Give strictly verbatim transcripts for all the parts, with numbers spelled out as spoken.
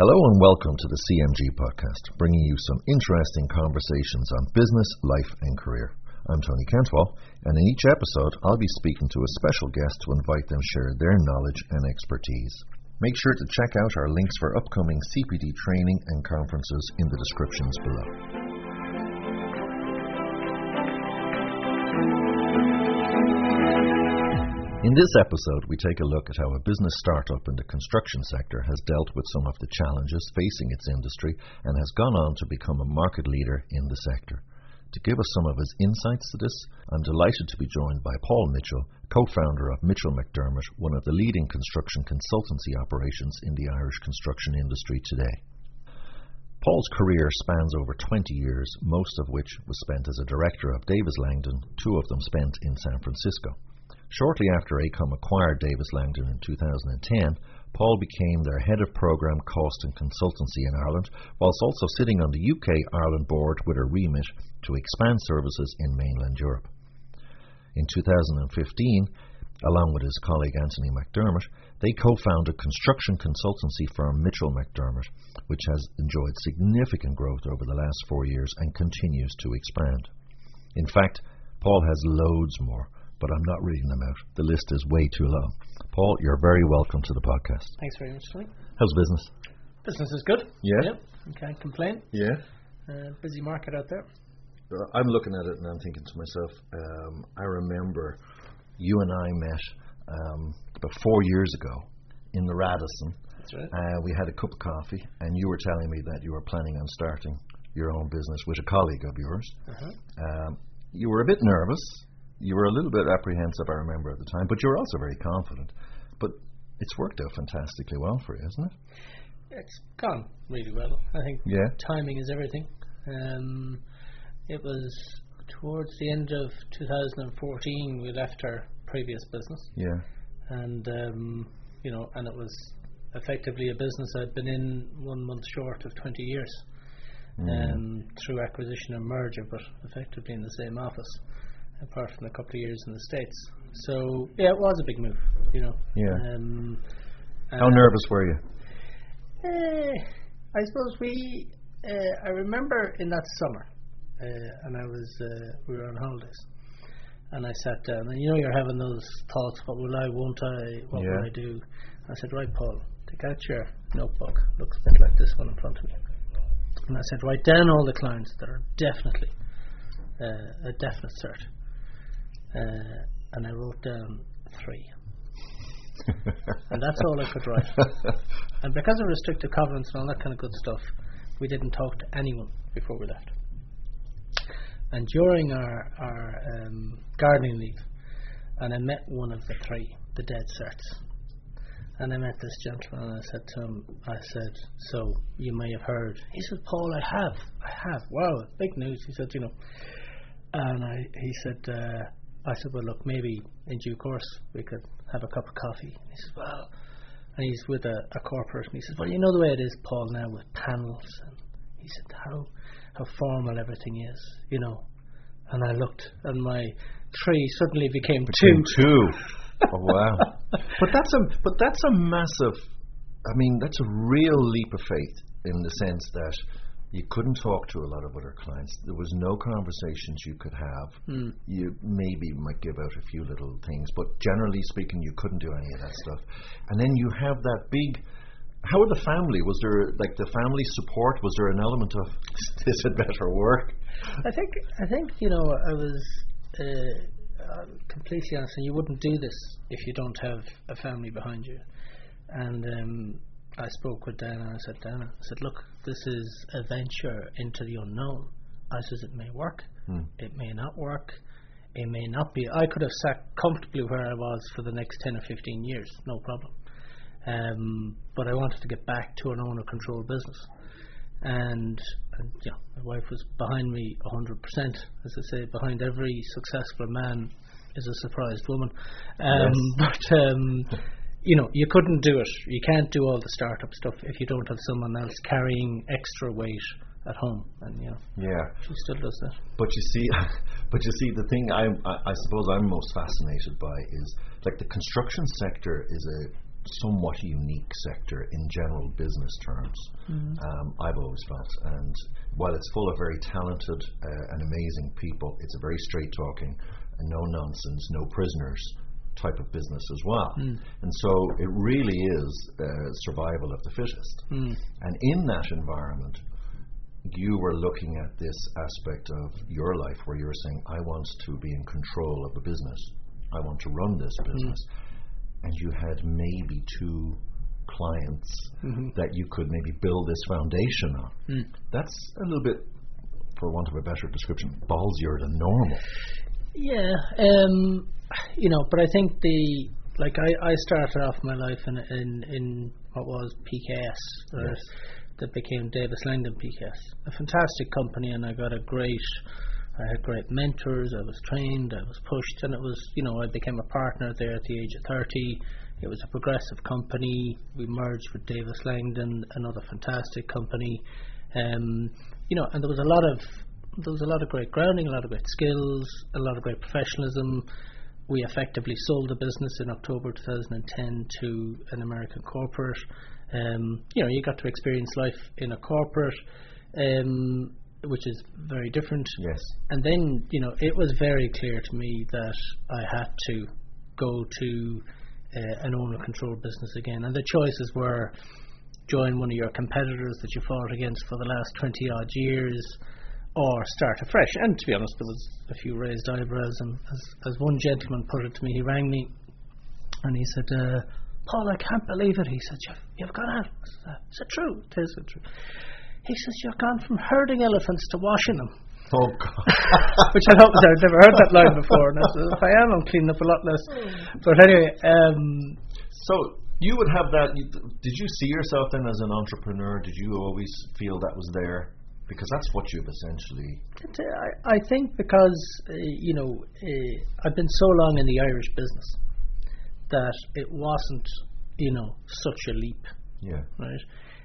Hello and welcome to the C M G podcast, bringing you some interesting conversations on business, life and career. I'm Tony Cantwell, and in each episode I'll be speaking to a special guest to invite them to share their knowledge and expertise. Make sure to check out our links for upcoming C P D training and conferences in the descriptions below. In this episode, we take a look at how a business startup in the construction sector has dealt with some of the challenges facing its industry and has gone on to become a market leader in the sector. To give us some of his insights to this, I'm delighted to be joined by Paul Mitchell, co-founder of Mitchell McDermott, one of the leading construction consultancy operations in the Irish construction industry today. Paul's career spans over twenty years, most of which was spent as a director of Davis Langdon, two of them spent in San Francisco. Shortly after AECOM acquired Davis Langdon in two thousand ten, Paul became their head of program cost and consultancy in Ireland, whilst also sitting on the U K-Ireland board with a remit to expand services in mainland Europe. In two thousand fifteen, along with his colleague Anthony McDermott, they co-founded construction consultancy firm Mitchell McDermott, which has enjoyed significant growth over the last four years and continues to expand. In fact, Paul has loads more, but I'm not reading them out. The list is way too long. Paul, you're very welcome to the podcast. Thanks very much, Tony. How's business? Business is good. Yeah? Yep. You can't complain. Yeah. Uh, busy market out there. Uh, I'm looking at it and I'm thinking to myself, um, I remember you and I met um, about four years ago in the Radisson. That's right. Uh, we had a cup of coffee and you were telling me that you were planning on starting your own business with a colleague of yours. Uh-huh. Um, you were a bit nervous. You were a little bit apprehensive, I remember at the time, but you were also very confident. But it's worked out fantastically well for you, hasn't it? It's gone really well. I think yeah. timing is everything. Um, it was towards the end of two thousand fourteen we left our previous business. Yeah. And, um, you know, and it was effectively a business I'd been in one month short of twenty years. Mm. Um, through acquisition and merger, but effectively in the same office, apart from a couple of years in the States. So, yeah, it was a big move, you know. Yeah. Um, How nervous were you? Uh, I suppose we, uh, I remember in that summer, uh, and I was, uh, we were on holidays, and I sat down, and you know you're having those thoughts, what will I, won't I, what yeah. will I do? I said, right, Paul, take out your notebook, looks a bit like this one in front of me. And I said, write down all the clients that are definitely uh, a definite cert. Uh, and I wrote down three. And that's all I could write. And because of restrictive covenants and all that kind of good stuff, we didn't talk to anyone before we left. And during our, our um, gardening leave, and I met one of the three, the dead certs. And I met this gentleman and I said to him, I said, so you may have heard. He said, Paul, I have. I have. Wow, big news. He said, you know. And I, he said, uh, I said, well, look, maybe in due course we could have a cup of coffee. And he says, well, and he's with a, a corporate, and he says, well, you know the way it is, Paul, now with panels. And he said, how how formal everything is, you know. And I looked, and my three suddenly became became two. Two. Oh, wow. But that's a but that's a massive. I mean, that's a real leap of faith in the sense that you couldn't talk to a lot of other clients. There was no conversations you could have. Mm. You maybe might give out a few little things, but generally speaking, you couldn't do any of that stuff. And then you have that big. How were the family? Was there like the family support? Was there an element of this had better work? I think I think you know I was uh, completely honest, and you wouldn't do this if you don't have a family behind you. And um, I spoke with Dana and I said, Dana, I said, look, this is a venture into the unknown. I says, it may work, hmm. it may not work, it may not be. I could have sat comfortably where I was for the next ten or fifteen years, no problem. Um, but I wanted to get back to an owner-controlled business. And, and yeah, my wife was behind me one hundred percent. As I say, behind every successful man is a surprised woman. Um, yes. But, um, you know, you couldn't do it. You can't do all the startup stuff if you don't have someone else carrying extra weight at home. And, you know, yeah, she still does that. But you see, but you see, the thing I, I, I suppose I'm most fascinated by is, like, the construction sector is a somewhat unique sector in general business terms. Mm. Um, I've always felt, and while it's full of very talented uh, and amazing people, it's a very straight talking, no nonsense, no prisoners type of business as well. Mm. And so it really is uh, survival of the fittest. Mm. And in that environment, you were looking at this aspect of your life where you were saying, I want to be in control of the business. I want to run this business. Mm. And you had maybe two clients mm-hmm. that you could maybe build this foundation on. Mm. That's a little bit, for want of a better description, ballsier than normal. Yeah, um, you know, but I think the, like I, I started off my life in in, in what was P K S, yes. that became Davis Langdon P K S. A fantastic company, and I got a great, I had great mentors, I was trained, I was pushed, and it was, you know, I became a partner there at the age of thirty. It was a progressive company. We merged with Davis Langdon, another fantastic company. Um, you know, and there was a lot of, there was a lot of great grounding, a lot of great skills, a lot of great professionalism. We effectively sold the business in October two thousand ten to an American corporate. Um, you know, you got to experience life in a corporate, um, which is very different. Yes. And then, you know, it was very clear to me that I had to go to uh, an owner-controlled business again. And the choices were join one of your competitors that you fought against for the last twenty-odd years, or start afresh. And to be honest, there was a few raised eyebrows, and as, as one gentleman put it to me, he rang me and he said, uh, Paul, I can't believe it. He said, you've, you've gone out. I said, is it true? It is true. He says, you've gone from herding elephants to washing them. Oh, God. Which I thought, I'd never heard that line before. And I said, if I am, I'm cleaning up a lot less. But anyway. Um, so you would have that. Did you see yourself then as an entrepreneur? Did you always feel that was there? Because that's what you've essentially... I, I think because, uh, you know, uh, I've been so long in the Irish business that it wasn't, you know, such a leap. Yeah. Right?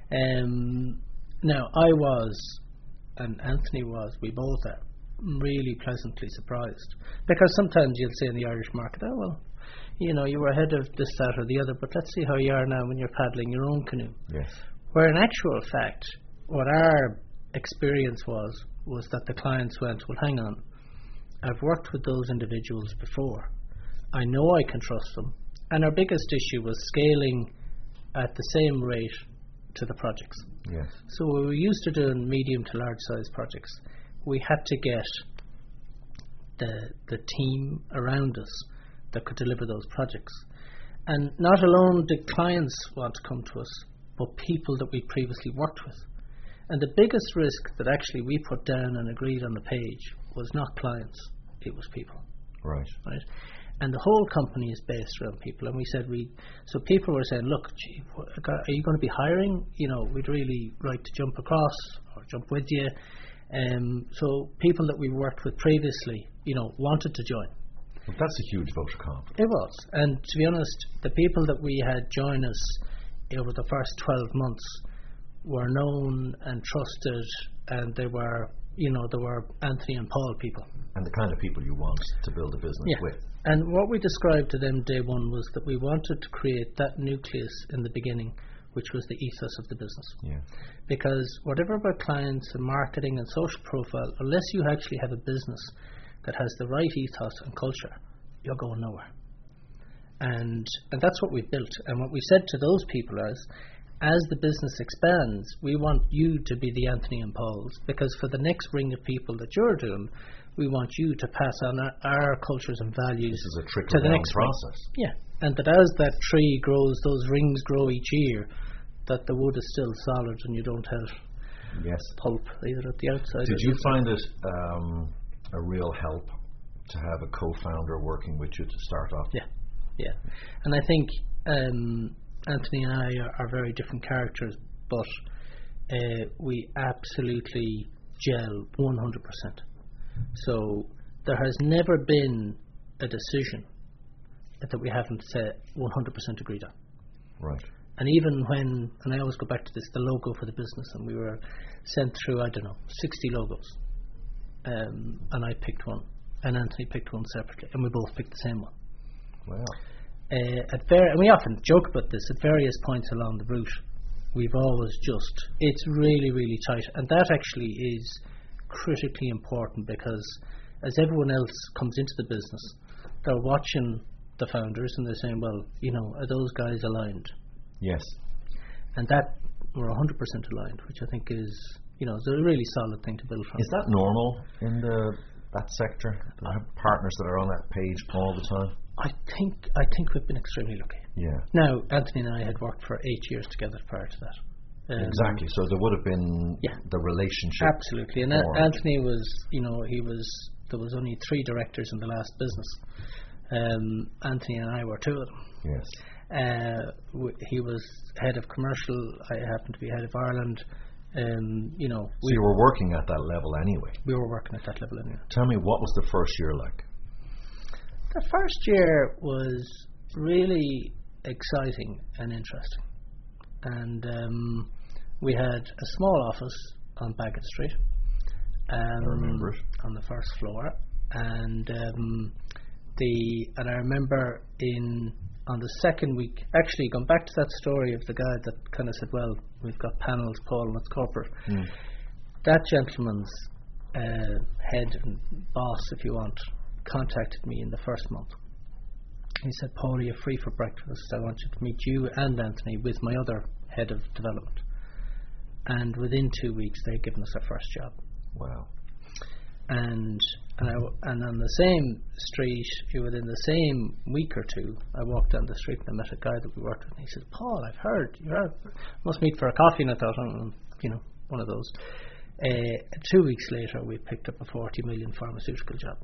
Um, now, I was, and Anthony was, we both are really pleasantly surprised. Because sometimes you'll say in the Irish market, oh, well, you know, you were ahead of this, that or the other, but let's see how you are now when you're paddling your own canoe. Yes. Where in actual fact, what our experience was was that the clients went, well, hang on, I've worked with those individuals before, I know I can trust them, and our biggest issue was scaling at the same rate to the projects. Yes. So we were used to doing medium to large size projects. We had to get the the team around us that could deliver those projects, and not alone did clients want to come to us, but people that we previously worked with. And the biggest risk that actually we put down and agreed on the page was not clients, it was people. Right. Right. And the whole company is based around people. And we said we, so people were saying, look, gee, are you going to be hiring? You know, we'd really like to jump across or jump with you. Um, so people that we worked with previously, you know, wanted to join. Well, that's a huge vote of confidence. It was. And to be honest, the people that we had join us over the first twelve months were known and trusted, and they were, you know, they were Anthony and Paul people. And the kind of people you want to build a business yeah. with. And what we described to them day one was that we wanted to create that nucleus in the beginning, which was the ethos of the business. Yeah. Because whatever about clients and marketing and social profile, unless you actually have a business that has the right ethos and culture, you're going nowhere. And and that's what we built. And what we said to those people is, as the business expands, we want you to be the Anthony and Pauls, because for the next ring of people that you're doing, we want you to pass on our, our cultures and values this is a to the next process. Ring. Yeah, and that as that tree grows, those rings grow each year, that the wood is still solid and you don't have yes. pulp either at the outside. Did you find it um, a real help to have a co-founder working with you to start off? Yeah, yeah, and I think Um, Anthony and I are, are very different characters, but uh, we absolutely gel one hundred percent. So there has never been a decision that we haven't said one hundred percent agreed on. Right. And even when, and I always go back to this, the logo for the business, and we were sent through, I don't know, sixty logos, um, and I picked one, and Anthony picked one separately, and we both picked the same one. Wow. uh, at ver- and we often joke about this, at various points along the route, we've always just, it's really, really tight. And that actually is critically important, because as everyone else comes into the business, they're watching the founders and they're saying, well, you know, are those guys aligned? Yes. And that, we're one hundred percent aligned, which I think is, you know, is a really solid thing to build from. Is that normal in the that sector? Do you have partners that are on that page all the time? I think I think we've been extremely lucky. Yeah. Now, Anthony and I had worked for eight years together prior to that. Um, exactly. So there would have been yeah. the relationship. Absolutely. And formed. Anthony was, you know, he was, there was only three directors in the last business. Um, Anthony and I were two of them. Yes. Uh, w- he was head of commercial. I happened to be head of Ireland. Um, you know, so you were working at that level anyway. We were working at that level anyway. Tell me, what was the first year like? The first year was really exciting and interesting, and um, we had a small office on Bagot Street. Um, I remember it. On the first floor, and um, the and I remember in. On the second week, actually, going back to that story of the guy that kind of said, well, we've got panels, Paul, and it's corporate. Mm. That gentleman's uh, head and boss, if you want, contacted me in the first month. He said, Paul, you're free for breakfast. I want you to meet you and Anthony with my other head of development. And within two weeks, they'd given us our first job. Wow. And and, I, and on the same street, within the same week or two, I walked down the street and I met a guy that we worked with, and he said, Paul, I've heard, you must meet for a coffee. And I thought, oh, you know, one of those. Uh, two weeks later, we picked up a forty million pharmaceutical job.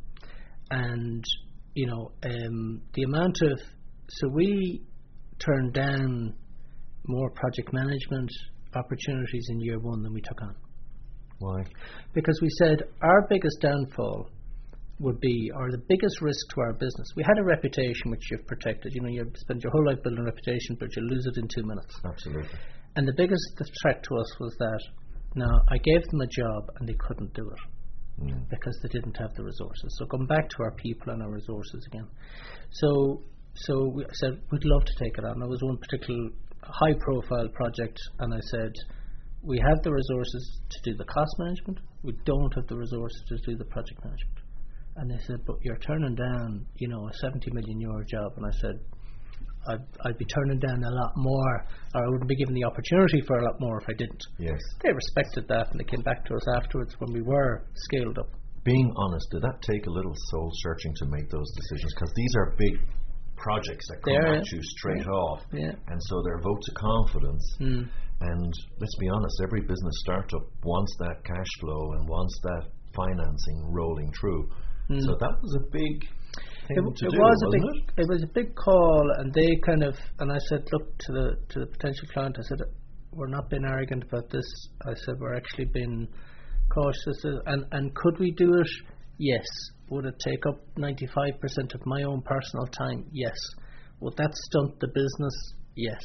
And, you know, um, the amount of, so we turned down more project management opportunities in year one than we took on. Why? Because we said our biggest downfall would be, or the biggest risk to our business. We had a reputation which you've protected. You know, you spend your whole life building a reputation, but you lose it in two minutes. Absolutely. And the biggest threat to us was that, now, I gave them a job and they couldn't do it mm. because they didn't have the resources. So going back to our people and our resources again. So, so we said, we'd love to take it on. There was one particular high-profile project, and I said, we have the resources to do the cost management. We don't have the resources to do the project management. And they said, but you're turning down, you know, a seventy million euro job. And I said, I'd, I'd be turning down a lot more, or I wouldn't be given the opportunity for a lot more if I didn't. Yes. They respected that, and they came back to us afterwards when we were scaled up. Being honest, did that take a little soul searching to make those decisions? Because these are big projects that come They're, at you straight yeah. off. Yeah. And so they're votes of confidence. Mm. And let's be honest, every business startup wants that cash flow and wants that financing rolling through. Mm. So that was a big thing it, to it do, was a wasn't big, it? It was a big call, and they kind of, and I said, look to the to the potential client, I said, we're not being arrogant about this. I said, we're actually being cautious. And, and could we do it? Yes. Would it take up ninety-five percent of my own personal time? Yes. Would that stunt the business? Yes.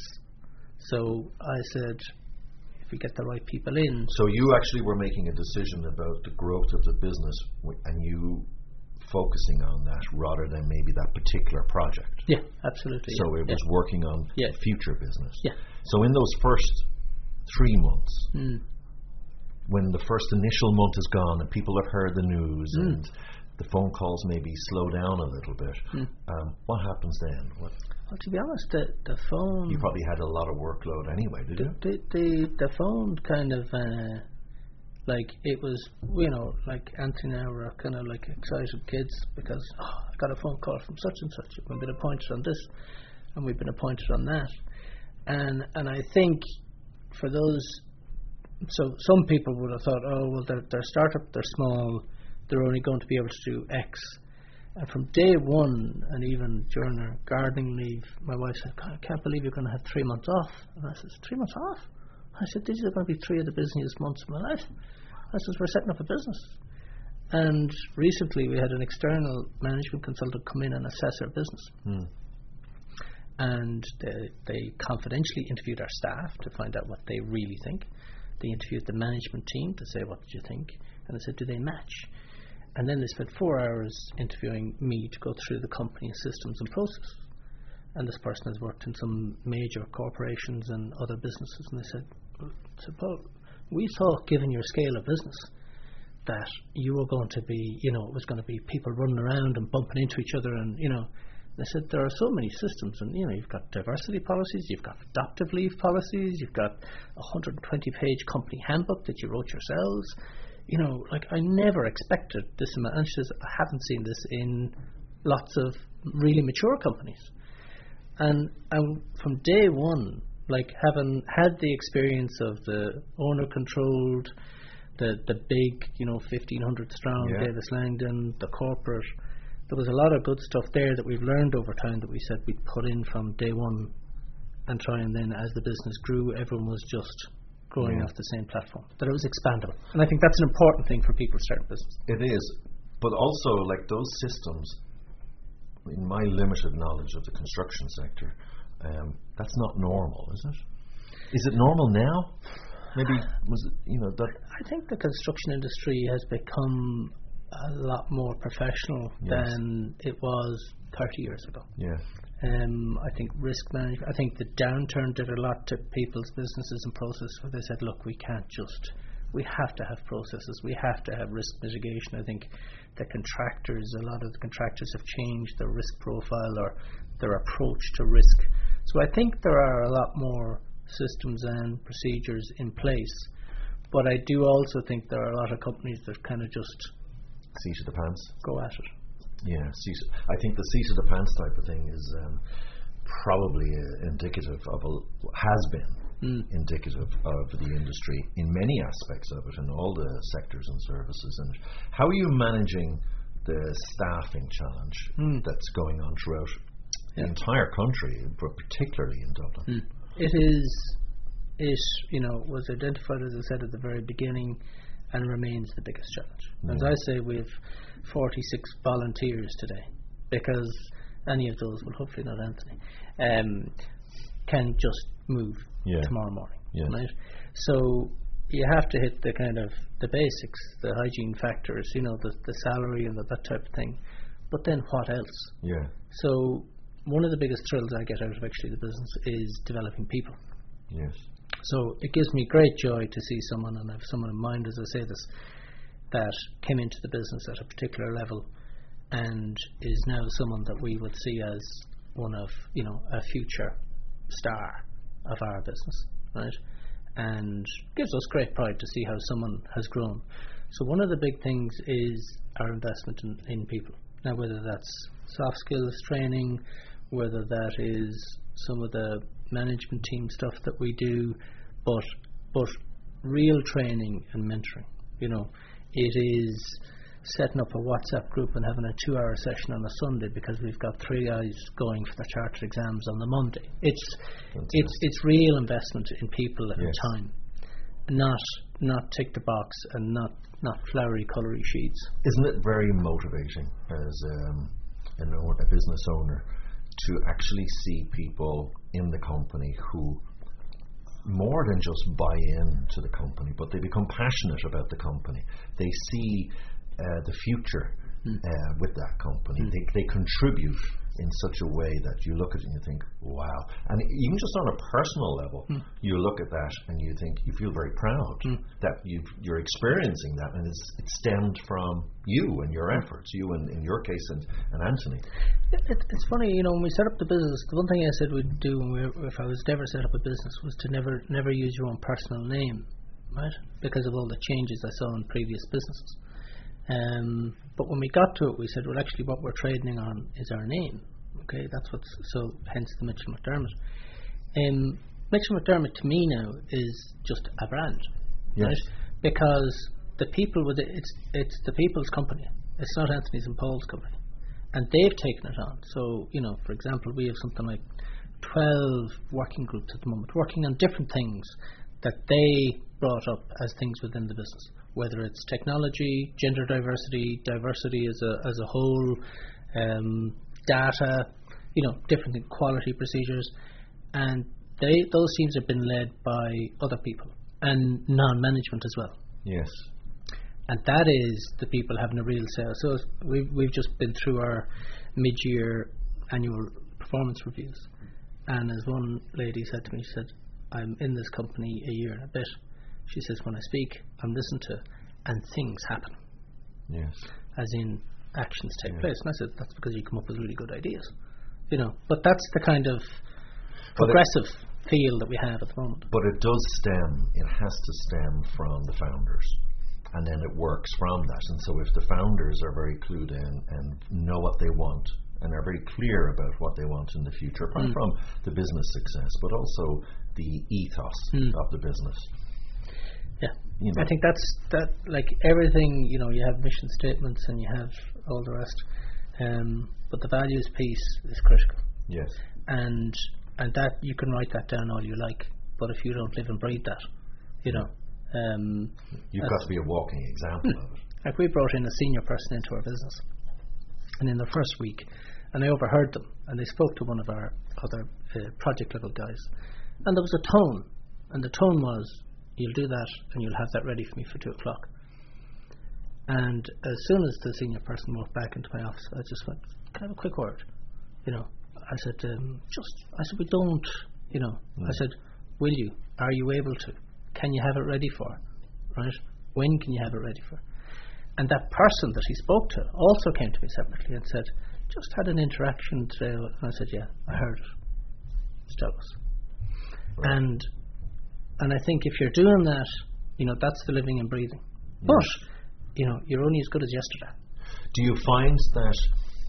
So I said, if we get the right people in. So you actually were making a decision about the growth of the business, and you focusing on that rather than maybe that particular project. Yeah, absolutely. So yeah. it was yeah. working on yeah. future business. Yeah. So in those first three months, mm. when the first initial month is gone and people have heard the news mm. and the phone calls maybe slow down a little bit, mm. um, what happens then? What Well, to be honest, the, the phone... You probably had a lot of workload anyway, did the, you? The, the, the phone kind of, uh, like, it was, you know, like Anthony and I were kind of like excited kids because, oh, I got a phone call from such and such. We've been appointed on this and we've been appointed on that. And and I think for those, so some people would have thought, oh, well, they're, they're startup, they're small, they're only going to be able to do X. And from day one, and even during our gardening leave, my wife said, I can't believe you're going to have three months off. And I said, three months off? I said, these are going to be three of the busiest months of my life. I said, we're setting up a business. And recently we had an external management consultant come in and assess our business. Mm. And they, they confidentially interviewed our staff to find out what they really think. They interviewed the management team to say, what did you think? And they said, do they match? And then they spent four hours interviewing me to go through the company systems and processes. and this person has worked in some major corporations and other businesses. And they said, so Paul, we thought, given your scale of business, that you were going to be, you know, it was going to be people running around and bumping into each other, and, you know, they said there are so many systems, and, you know, you've got diversity policies, you've got adoptive leave policies, you've got a one hundred twenty page company handbook that you wrote yourselves. You know, like, I never expected this amount. And she says, I haven't seen this in lots of really mature companies. And, and from day one, like, having had the experience of the owner-controlled, the the big, you know, fifteen hundred strong, yeah. Davis Langdon, the corporate, there was a lot of good stuff there that we've learned over time that we said we'd put in from day one and try, and then as the business grew, everyone was just growing yeah. off the same platform, that it was expandable. And I think that's an important thing for people starting business. It is, but also, like, those systems, in my limited knowledge of the construction sector, um, that's not normal, is it? Is it normal now? Maybe, was it, you know, that... I think the construction industry has become a lot more professional yes. than it was thirty years ago. Yeah. Um, I think risk management, I think the downturn did a lot to people's businesses and processes, where they said, look, we can't just, we have to have processes, we have to have risk mitigation. I think the contractors, a lot of the contractors have changed their risk profile or their approach to risk. So I think there are a lot more systems and procedures in place, but I do also think there are a lot of companies that kind of just seat of the pants go at it. Yeah, seat, I think the seat of the pants type of thing is um, probably uh, indicative of a, has been mm. indicative of the industry in many aspects of it, in all the sectors and services. And how are you managing the staffing challenge mm. that's going on throughout yeah. the entire country, but particularly in Dublin? Mm. It is, it, you know, was identified, as I said at the very beginning, and remains the biggest challenge. Mm. As I say, we have forty-six volunteers today, because any of those, well, hopefully not Anthony, um, can just move yeah. tomorrow morning. Yes. Right? So you have to hit the kind of the basics, the hygiene factors, you know, the, the salary and the, that type of thing. But then what else? Yeah. So one of the biggest thrills I get out of actually the business is developing people. Yes. So it gives me great joy to see someone, and I have someone in mind as I say this, that came into the business at a particular level and is now someone that we would see as one of, you know, a future star of our business, right? And gives us great pride to see how someone has grown. So one of the big things is our investment in, in people. Now, whether that's soft skills training, whether that is some of the management team stuff that we do, but but real training and mentoring. You know, it is setting up a WhatsApp group and having a two-hour session on a Sunday because we've got three guys going for the chartered exams on the Monday. It's Fantastic. it's it's real investment in people and yes. time, not not tick the box and not not flowery, colory sheets. Isn't it very motivating as um, an, a business owner to actually see people in the company who more than just buy in to the company, but they become passionate about the company. They see uh, the future mm. uh, with that company. Mm. They, they contribute in such a way that you look at it and you think, wow. And even just on a personal level, mm. you look at that and you think, you feel very proud mm. that you've, you're experiencing that, and it's, it stemmed from you and your efforts, you and, in your case, and, and Anthony. It, it, it's funny, you know, when we set up the business, the one thing I said we'd do when we were, if I was to ever set up a business was to never never use your own personal name, right? Because of all the changes I saw in previous businesses. Um, but when we got to it, we said, well, actually, what we're trading on is our name. Okay, that's what's so. Hence the Mitchell McDermott. Um, Mitchell McDermott to me now is just a brand, yes. right? Because the people with it, it's it's the people's company. It's not Anthony's and Paul's company, and they've taken it on. So, you know, for example, we have something like twelve working groups at the moment, working on different things that they brought up as things within the business. Whether it's technology, gender diversity, diversity as a as a whole, um, data, you know, different things, quality procedures, and they those teams have been led by other people and non-management as well. Yes, and that is the people having a real say. So we've we've just been through our mid-year annual performance reviews, And as one lady said to me, she said, I'm in this company a year and a bit. She says, when I speak, I'm listened to, and things happen. Yes. As in, actions take yeah. place. And I said, that's because you come up with really good ideas. You know, but that's the kind of but progressive it, feel that we have at the moment. But it does stem, it has to stem from the founders. And then it works from that. And so if the founders are very clued in and know what they want and are very clear about what they want in the future, apart mm. from the business success, but also the ethos mm. of the business. Yeah, you know. I think that's that. Like everything, you know, you have mission statements and you have all the rest, um, but the values piece is critical. Yes, and and that you can write that down all you like, but if you don't live and breathe that, you know, um, you've got to be a walking example hmm. of it. Like we brought in a senior person into our business, and in the first week, and I overheard them, and they spoke to one of our other uh, project level guys, and there was a tone, and the tone was, you'll do that and you'll have that ready for me for two o'clock. And as soon as the senior person walked back into my office, I just went, can I have a quick word? You know, I said, um, just, I said, we don't, you know, mm. I said, will you? Are you able to? Can you have it ready for? Right? When can you have it ready for? And that person that he spoke to also came to me separately and said, just had an interaction today. And I said, yeah, I heard it. It's Douglas. Right. And And I think if you're doing that, you know, that's the living and breathing. Yes. But, you know, you're only as good as yesterday. Do you find that,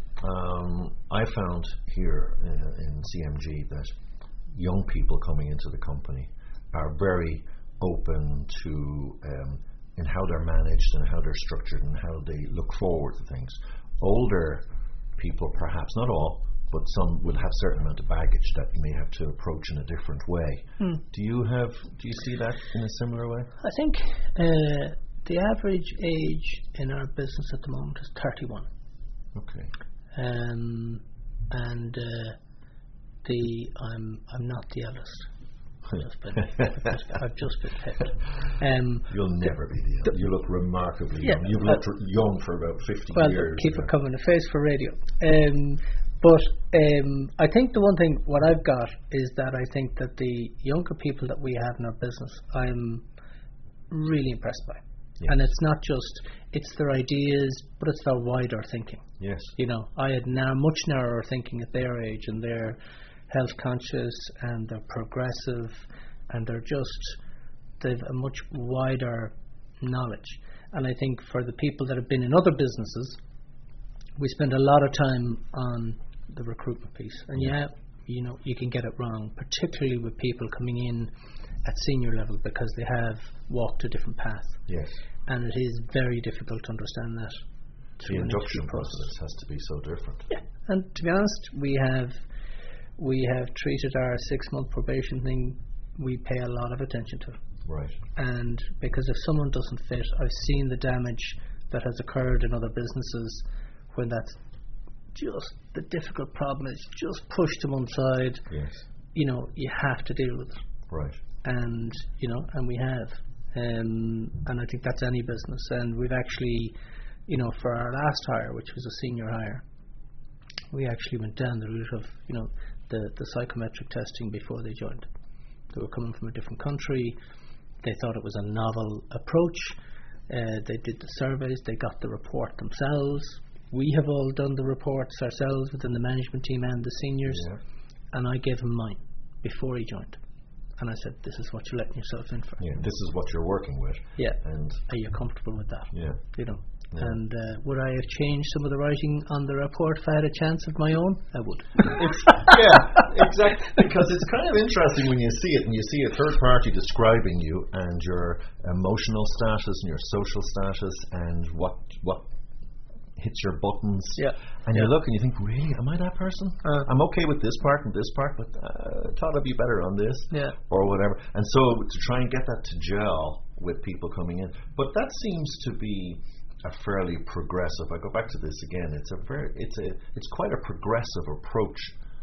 um, I found here uh, in C M G that young people coming into the company are very open to um, in how they're managed and how they're structured and how they look forward to things. Older people, perhaps not all, but some will have certain amount of baggage that you may have to approach in a different way. Hmm. Do you have? Do you see that in a similar way? I think uh, the average age in our business at the moment is thirty-one. Okay. Um, and uh, the I'm I'm not the eldest. I've just been, I've just been picked. Um, You'll never be the eldest. You look remarkably yeah, young. You've looked uh, young for about fifty well, years. Keep it coming. A face for radio. Um, But um, I think the one thing, what I've got, is that I think that the younger people that we have in our business, I'm really impressed by. Yes. And it's not just, it's their ideas, but it's their wider thinking. Yes. You know, I had now much narrower thinking at their age, and they're health conscious, and they're progressive, and they're just, they've a much wider knowledge. And I think for the people that have been in other businesses, we spend a lot of time on the recruitment piece, and yeah, you know, you can get it wrong, particularly with people coming in at senior level because they have walked a different path. Yes, and it is very difficult to understand that. The induction process has to be so different. Yeah, and to be honest, we have we have treated our six month probation thing. We pay a lot of attention to it. Right. And because if someone doesn't fit, I've seen the damage that has occurred in other businesses when that's just the difficult problem is just pushed to one side. Yes. You know, you have to deal with it. Right. And, you know, and we have. Um, and I think that's any business. And we've actually, you know, for our last hire, which was a senior hire, we actually went down the route of, you know, the, the psychometric testing before they joined. They were coming from a different country. They thought it was a novel approach. Uh, they did the surveys. They got the report themselves. We have all done the reports ourselves within the management team and the seniors. Yeah. And I gave him mine before he joined. And I said, this is what you're letting yourself in for. Yeah, this is what you're working with. Yeah. And are you comfortable with that? Yeah. You know. Yeah. And uh, would I have changed some of the writing on the report if I had a chance of my own? I would. It's, yeah, exactly. Because it's kind of interesting when you see it, and you see a third party describing you and your emotional status and your social status and what what hits your buttons. Yeah. And yeah. you look and you think, really, am I that person? Uh, I'm okay with this part and this part, but uh, I thought I'd be better on this. Yeah. Or whatever. And so to try and get that to gel with people coming in. But that seems to be a fairly progressive. I go back to this again. It's a very, it's a, it's quite a progressive approach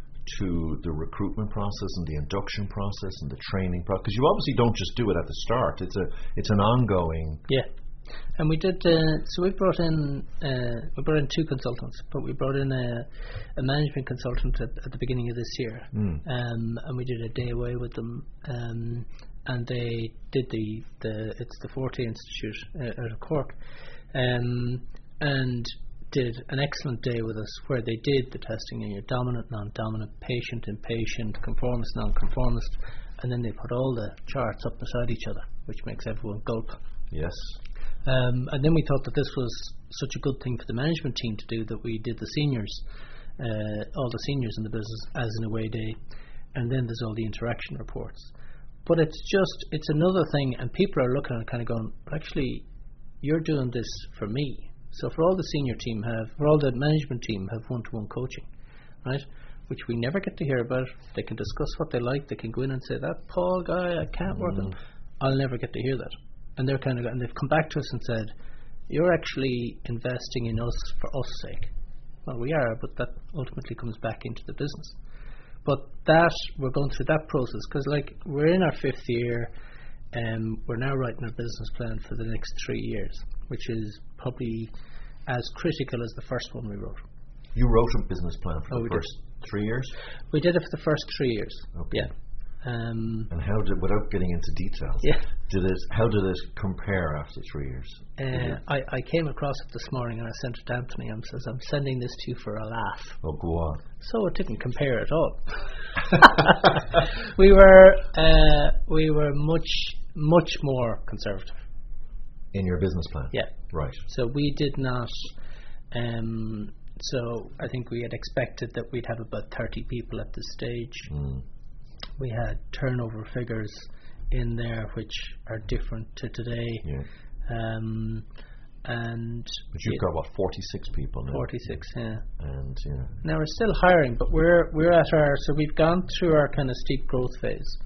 to the recruitment process and the induction process and the training process. Because you obviously don't just do it at the start. It's a, it's an ongoing yeah. And we did. Uh, so we brought in uh, we brought in two consultants, but we brought in a, a management consultant at, at the beginning of this year, mm. um, and we did a day away with them. Um, and they did the, the it's the Forte Institute uh, out of Cork, um, and did an excellent day with us where they did the testing in your dominant, non-dominant, patient, impatient, conformist, non-conformist, and then they put all the charts up beside each other, which makes everyone gulp. Yes. Um, and then we thought that this was such a good thing for the management team to do that we did the seniors, uh, all the seniors in the business as an away day, and then there's all the interaction reports. But it's just, it's another thing, and people are looking at it kind of going, but actually, you're doing this for me. So for all the senior team have, for all the management team have one-to-one coaching, right? Which we never get to hear about. They can discuss what they like. They can go in and say, that Paul guy, I can't work with him. I'll never get to hear that. And they're kind of, and they've come back to us and said, you're actually investing in us for us' sake. Well, we are, but that ultimately comes back into the business. But that, we're going through that process because, like, we're in our fifth year, and we're now writing our business plan for the next three years, which is probably as critical as the first one we wrote. You wrote a business plan for oh, the first did. three years? We did it for the first three years. Okay. Yeah. Um, and how did, without getting into details, yeah. did it? How did it compare after three years? Uh, I, I came across it this morning and I sent it to Anthony and says, I'm sending this to you for a laugh. Oh, go on. So it didn't compare at all. we were uh, we were much much more conservative in your business plan. Yeah, right. So we did not. Um, so I think we had expected that we'd have about thirty people at this stage. Mm. We had turnover figures in there which are different to today. Yeah. Um, and but you've got what, forty-six people now? forty-six, yeah. And yeah. Now we're still hiring, but we're we're at our so we've gone through our kind of steep growth phase,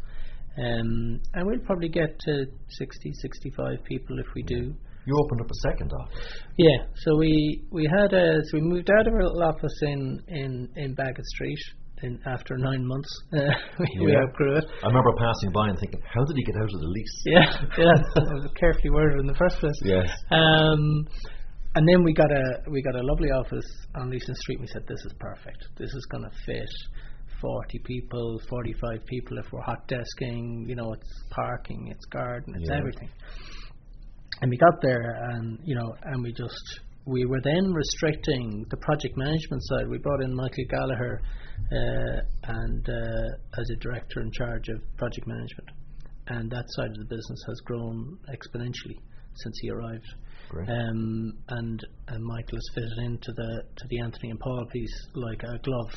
um, and we'll probably get to sixty, sixty-five people if we yeah. do. You opened up a second office. Yeah, so we we had a so we moved out of our little office in in in Bagot Street. In after nine months, uh, we, yeah. we outgrew it. I remember passing by and thinking, how did he get out of the lease? Yeah, yeah, it was carefully worded in the first place. Yes. Um, and then we got a we got a lovely office on Leeson Street. And we said, this is perfect. This is going to fit forty people, forty-five people if we're hot desking. You know, it's parking, it's garden, it's yeah. everything. And we got there, and you know, and we just we were then restricting the project management side. We brought in Michael Gallagher. Uh, and uh, as a director in charge of project management, and that side of the business has grown exponentially since he arrived. Great. Um, and and Michael has fitted into the to the Anthony and Paul piece like a glove.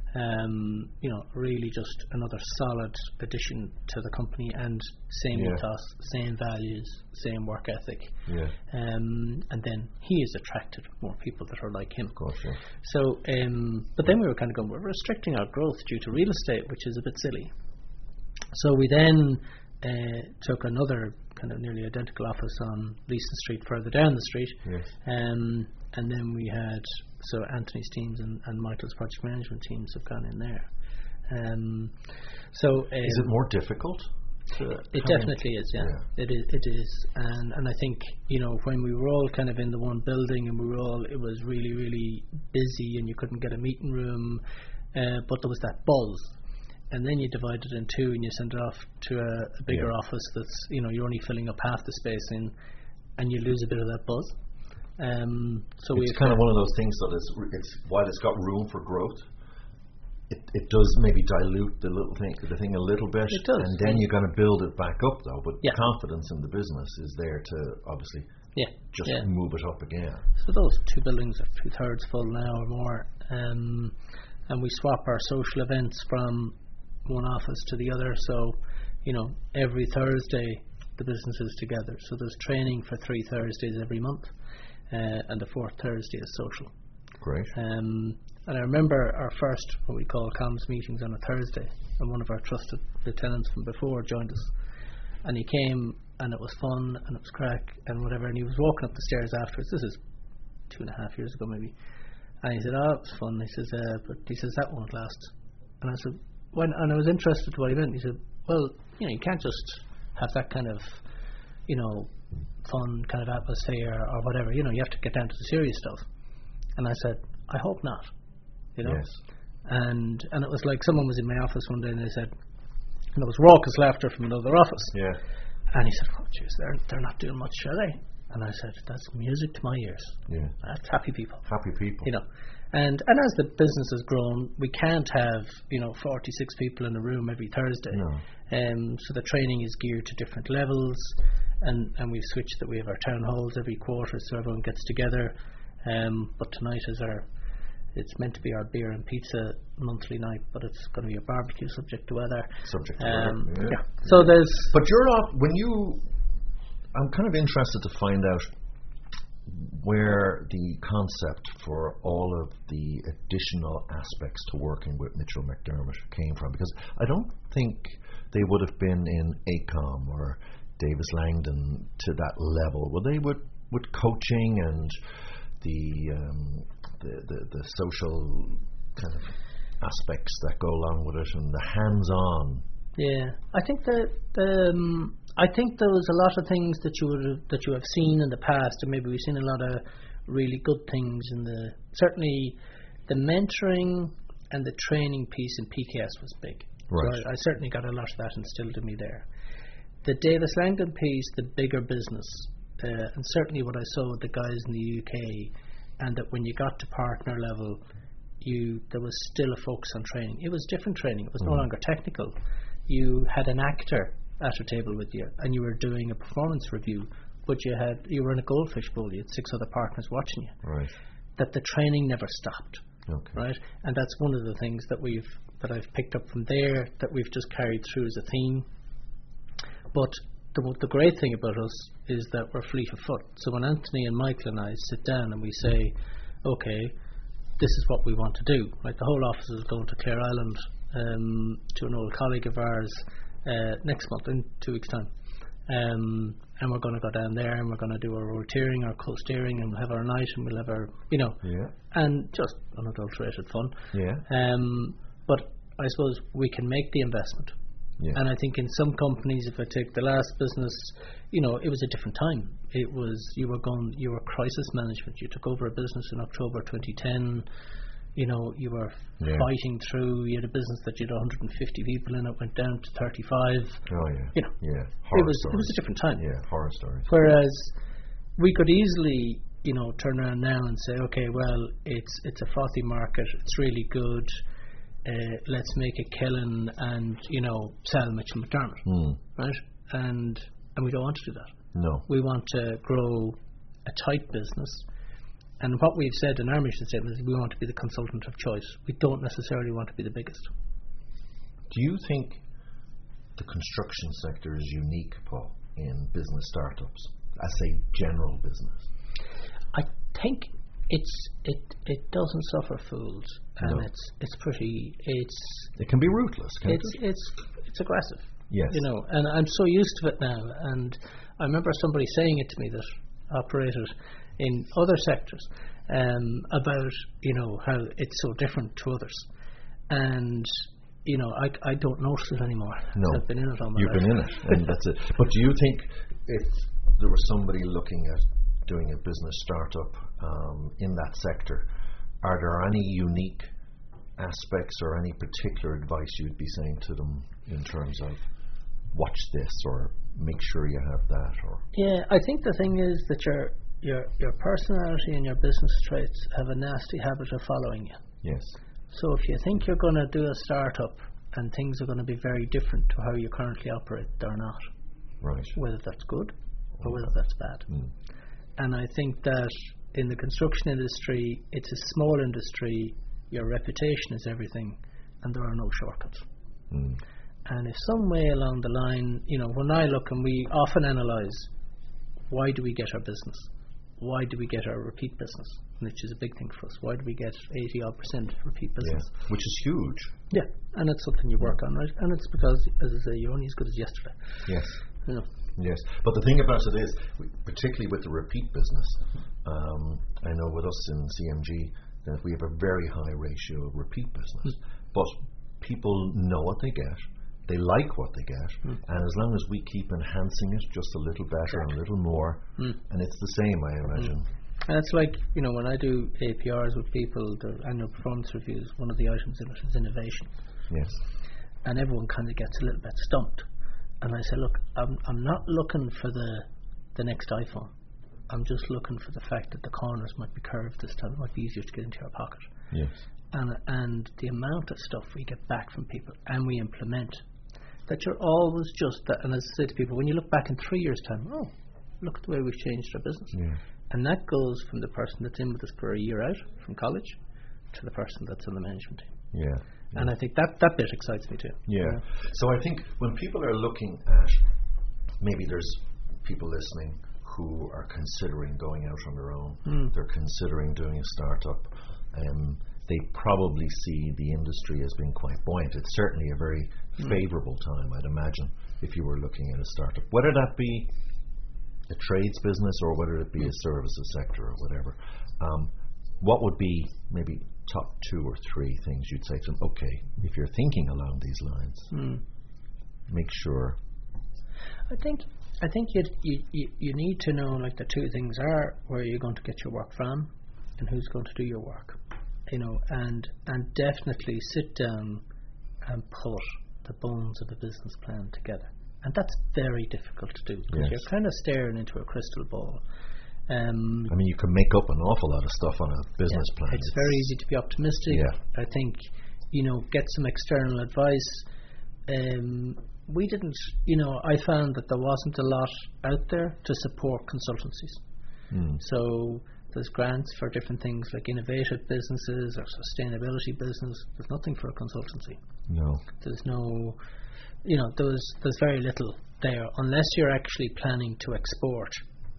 Um, you know, really just another solid addition to the company, and same yeah. ethos, same values, same work ethic. Yeah. Um, and then he has attracted more people that are like him. Of course, yeah. So, um, but then we were kind of going, we're restricting our growth due to real estate, which is a bit silly. So we then uh, took another kind of nearly identical office on Leeson Street further down the street. Yes. Um, and then we had, so Anthony's teams and, and Michael's project management teams have gone in there. Um, so um, is it more difficult? It definitely is, yeah. yeah. It is, it is, and and I think you know when we were all kind of in the one building and we were all, it was really really busy and you couldn't get a meeting room, uh, but there was that buzz, and then you divide it in two and you send it off to a, a bigger yeah. office that's you know you're only filling up half the space in, and you lose a bit of that buzz. Um, so it's kind of one of those things that it's, it's while it's got room for growth, it it does maybe dilute the little thing the thing a little bit, it does, and then yeah. you're going to build it back up though. But yeah. confidence in the business is there to obviously yeah. just yeah. move it up again. So those two buildings are two thirds full now or more, um, and we swap our social events from one office to the other. So you know every Thursday the business is together. So there's training for three Thursdays every month. Uh, and the fourth Thursday is social. Great. Um, and I remember our first, what we call comms meetings on a Thursday, and one of our trusted lieutenants from before joined us. And he came, and it was fun, and it was crack, and whatever, and he was walking up the stairs afterwards. This is two and a half years ago, maybe. And he said, oh, it was fun. He says, uh, but he says, that won't last. And I said, when, and I was interested in what he meant. He said, well, you know, you can't just have that kind of you know, fun kind of atmosphere or whatever. You know, you have to get down to the serious stuff. And I said, I hope not. You know? Yes. And and it was like someone was in my office one day and they said, and there was raucous laughter from another office. Yeah. And he said, oh, jeez, they're, they're not doing much, are they? And I said, that's music to my ears. Yeah. That's happy people. Happy people. You know. And and as the business has grown, we can't have, you know, forty-six people in a room every Thursday. No. Um, so the training is geared to different levels, and, and we've switched that we have our town halls every quarter so everyone gets together. Um, but tonight is our, it's meant to be our beer and pizza monthly night, but it's going to be a barbecue subject to weather. Subject to um, weather. Yeah. yeah. So there's. But you're off when you. I'm kind of interested to find out where the concept for all of the additional aspects to working with Mitchell McDermott came from, because I don't think they would have been in AECOM or Davis Langdon to that level. Were they with with coaching and the um, the, the the social kind of aspects that go along with it and the hands-on? Yeah, I think that the. Um, I think there was a lot of things that you would have, that you have seen in the past, and maybe we've seen a lot of really good things in the. Certainly, the mentoring and the training piece in P K S was big. Right. So I, I certainly got a lot of that instilled in me there. The Davis Langdon piece, the bigger business, uh, and certainly what I saw with the guys in the U K, and that when you got to partner level, you there was still a focus on training. It was different training. It was mm. no longer technical. You had an actor at a table with you, and you were doing a performance review, but you had you were in a goldfish bowl. You had six other partners watching you. Right. That the training never stopped. Okay. Right, and that's one of the things that we've that I've picked up from there that we've just carried through as a theme. But the the great thing about us is that we're fleet of foot. So when Anthony and Michael and I sit down and we say, okay, this is what we want to do. Right, the whole office is going to Clare Island um, to an old colleague of ours. Uh, next month, in two weeks' time. Um, and we're going to go down there and we're going to do our roteering, our co-steering, and we'll have our night and we'll have our, you know, yeah. and just unadulterated fun. Yeah. Um, but I suppose we can make the investment. Yeah. And I think in some companies, if I take the last business, you know, it was a different time. It was, you were going, you were crisis management. You took over a business in October twenty ten. You know, you were yeah. fighting through. You had a business that you had one hundred fifty people in. It went down to thirty-five. Oh yeah. You know, yeah. Horror it was stories. It was a different time. Yeah, horror stories. Whereas we could easily, you know, turn around now and say, okay, well, it's it's a frothy market. It's really good. Uh, let's make a killing and you know sell Mitchell McDermott, mm. right? And and we don't want to do that. No. We want to grow a tight business. And what we've said in our mission statement is we want to be the consultant of choice. We don't necessarily want to be the biggest. Do you think the construction sector is unique, Paul, in business startups as a general business? I think it's it it doesn't suffer fools, and no. it's it's pretty it's it can be ruthless. Can't it's it? it's it's aggressive. Yes. You know, and I'm so used to it now. And I remember somebody saying it to me that operated in other sectors um, about you know how it's so different to others, and you know I, I don't notice it anymore. No, I've been in it all my You've life. been in it, and that's it. But do you think if there was somebody looking at doing a business startup um, in that sector, are there any unique aspects or any particular advice you'd be saying to them in terms of watch this or make sure you have that? Or yeah, I think the thing is that your your your personality and your business traits have a nasty habit of following you. Yes. So if you think you're going to do a startup and things are going to be very different to how you currently operate, they're not. Right. Whether that's good or whether that's bad. Mm. And I think that in the construction industry, it's a small industry, your reputation is everything, and there are no shortcuts. Mm. And if some way along the line, you know, when I look and we often analyse, why do we get our business? Why do we get our repeat business? Which is a big thing for us. Why do we get eighty odd percent repeat business? Yeah. Which is huge. Yeah, and it's something you work on, right? And it's because, as I say, you're only as good as yesterday. Yes. You know. Yes, but the thing about it is, particularly with the repeat business, um, I know with us in C M G that we have a very high ratio of repeat business, mm. but people know what they get, they like what they get, mm. and as long as we keep enhancing it just a little better and a little more, mm. and it's the same, I imagine. Mm. And it's like, you know, when I do A P Rs with people, their annual performance reviews, one of the items in it is innovation. Yes. And everyone kind of gets a little bit stumped. And I say, look, I'm I'm not looking for the the next iPhone. I'm just looking for the fact that the corners might be curved this time. It might be easier to get into your pocket. Yes. And and the amount of stuff we get back from people and we implement, that you're always just that. And as I say to people, when you look back in three years' time, oh, look at the way we've changed our business. Yeah. And that goes from the person that's in with us for a year out from college to the person that's on the management team. Yeah. yeah. And I think that, that bit excites me too. Yeah. yeah. So I think when people are looking at, maybe there's people listening who are considering going out on their own, mm. they're considering doing a startup, um, they probably see the industry as being quite buoyant. It's certainly a very mm. favourable time, I'd imagine, if you were looking at a startup. Whether that be a trades business or whether it be mm. a services sector or whatever, um, what would be maybe top two or three things you'd say to them, okay, if you're thinking along these lines, mm. make sure. I think I think you you you need to know, like, the two things are where you're going to get your work from and who's going to do your work, you know, and and definitely sit down and put the bones of a business plan together. And that's very difficult to do because yes. you're kind of staring into a crystal ball. Um, I mean, you can make up an awful lot of stuff on a business yeah, plan. It's, it's very easy to be optimistic. Yeah. I think, you know, get some external advice. Um, we didn't, you know, I found that there wasn't a lot out there to support consultancies. Mm. So there's grants for different things like innovative businesses or sustainability business. There's nothing for a consultancy. No. There's no, you know, there's there's very little there unless you're actually planning to export.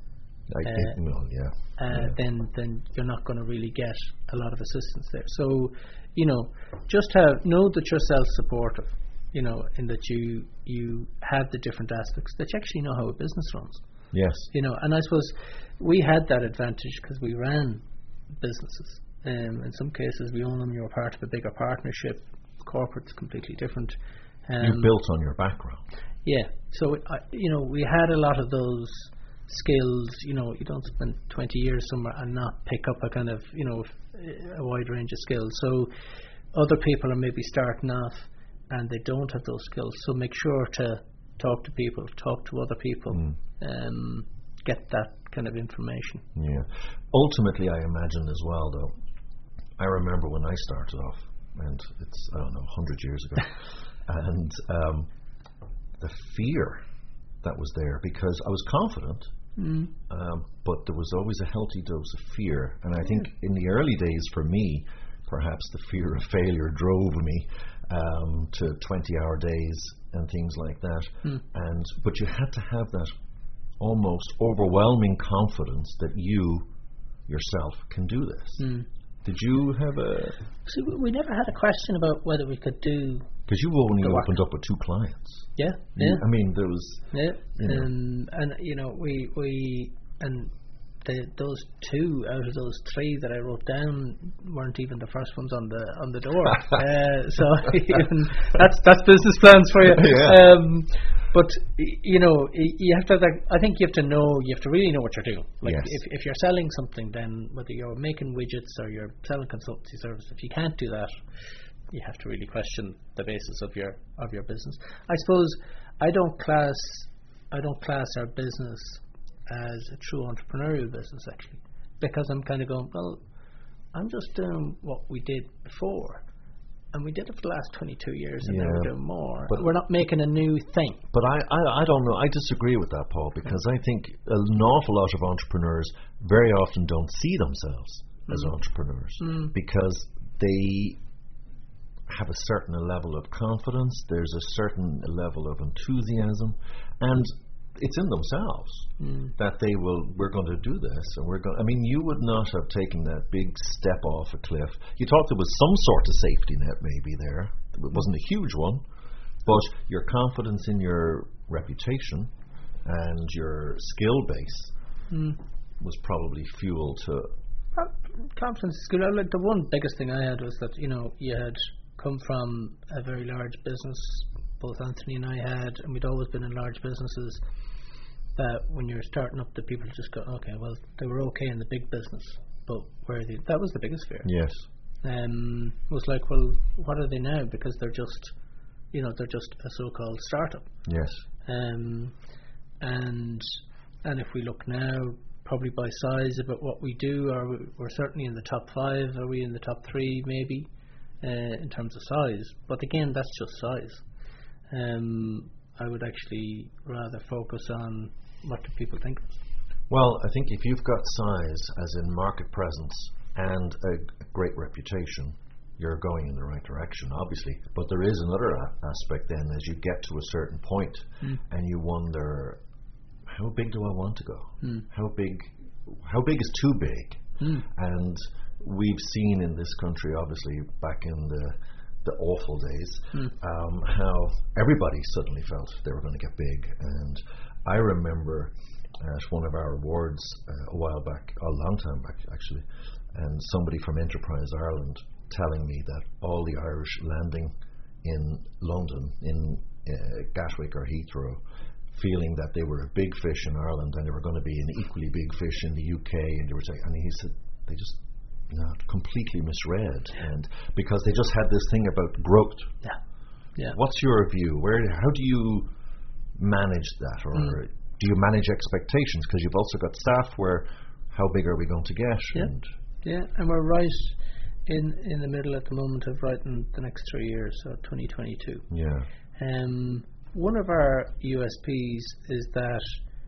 I uh, think, no, yeah. Uh, yeah. Then then you're not going to really get a lot of assistance there. So, you know, just have know that you're self-supportive. You know, in that you you have the different aspects, that you actually know how a business runs. Yes. You know, and I suppose we had that advantage because we ran businesses. Um, in some cases, we own them. You're part of a bigger partnership. Corporate's completely different. Um, you built on your background. Yeah. So, I, you know, we had a lot of those skills. You know, you don't spend twenty years somewhere and not pick up a kind of, you know, a wide range of skills. So other people are maybe starting off and they don't have those skills. So make sure to talk to people, talk to other people, mm. um, get that kind of information. Yeah. Ultimately, I imagine as well, though, I remember when I started off, and it's, I don't know, one hundred years ago, and um, the fear that was there, because I was confident, mm. um, but there was always a healthy dose of fear. And I think in the early days for me, perhaps the fear of failure drove me um, to twenty-hour days and things like that. Mm. And but you had to have that almost overwhelming confidence that you yourself can do this. Mm. Did you have a... See, we never had a question about whether we could do... Because you only opened up with two clients. Yeah, you, yeah. I mean, there was... Yeah, you know. and, and, you know, we... we and the, those two out of those three that I wrote down weren't even the first ones on the on the door. uh, so even that's that's business plans for you. Yeah. Um, but you know, you have to. I think you have to know. You have to really know what you're doing. Like yes. if if you're selling something, then whether you're making widgets or you're selling consultancy service, if you can't do that, you have to really question the basis of your of your business. I suppose I don't class I don't class our business as a true entrepreneurial business, actually, because I'm kind of going, well, I'm just doing what we did before, and we did it for the last twenty-two years, and yeah. now we're doing more. But we're not making a new thing. But I, I, I don't know. I disagree with that, Paul, because mm. I think an awful lot of entrepreneurs very often don't see themselves mm. as entrepreneurs mm. because they have a certain level of confidence, there's a certain level of enthusiasm, and it's in themselves mm. that they will, we're going to do this, and we're going. I mean, you would not have taken that big step off a cliff. You thought there was some sort of safety net maybe there. It wasn't a huge one, but your confidence in your reputation and your skill base mm. was probably fuel to... Confidence is good. Like, the one biggest thing I had was that, you know, you had come from a very large business both Anthony and I had, and we'd always been in large businesses, that when you're starting up, the people just go, okay, well, they were okay in the big business, but where are they? That was the biggest fear. Yes. Um, it was like, well, what are they now? Because they're just, you know, they're just a so-called startup. Yes. Um, and and if we look now, probably by size about what we do, are we, we're certainly in the top five. Are we in the top three? Maybe uh, in terms of size. But again, that's just size. Um, I would actually rather focus on what do people think of us. Well, I think if you've got size, as in market presence, and a, a great reputation, you're going in the right direction, obviously. But there is another a- aspect then, as you get to a certain point, mm. and you wonder, how big do I want to go? Mm. How big? How big is too big? Mm. And we've seen in this country, obviously, back in the the awful days, mm. um, how everybody suddenly felt they were going to get big. And I remember at one of our awards uh, a while back, a long time back actually, and somebody from Enterprise Ireland telling me that all the Irish landing in London, in uh, Gatwick or Heathrow, feeling that they were a big fish in Ireland and they were going to be an equally big fish in the U K, and they were saying, and he said they just not completely misread, and because they just had this thing about growth. Yeah, yeah. What's your view? Where, how do you manage that, or mm. do you manage expectations? Because you've also got staff where, how big are we going to get? Yeah, and yeah, and we're right in in the middle at the moment of writing the next three years, so twenty twenty-two. Yeah. Um, one of our U S Ps is that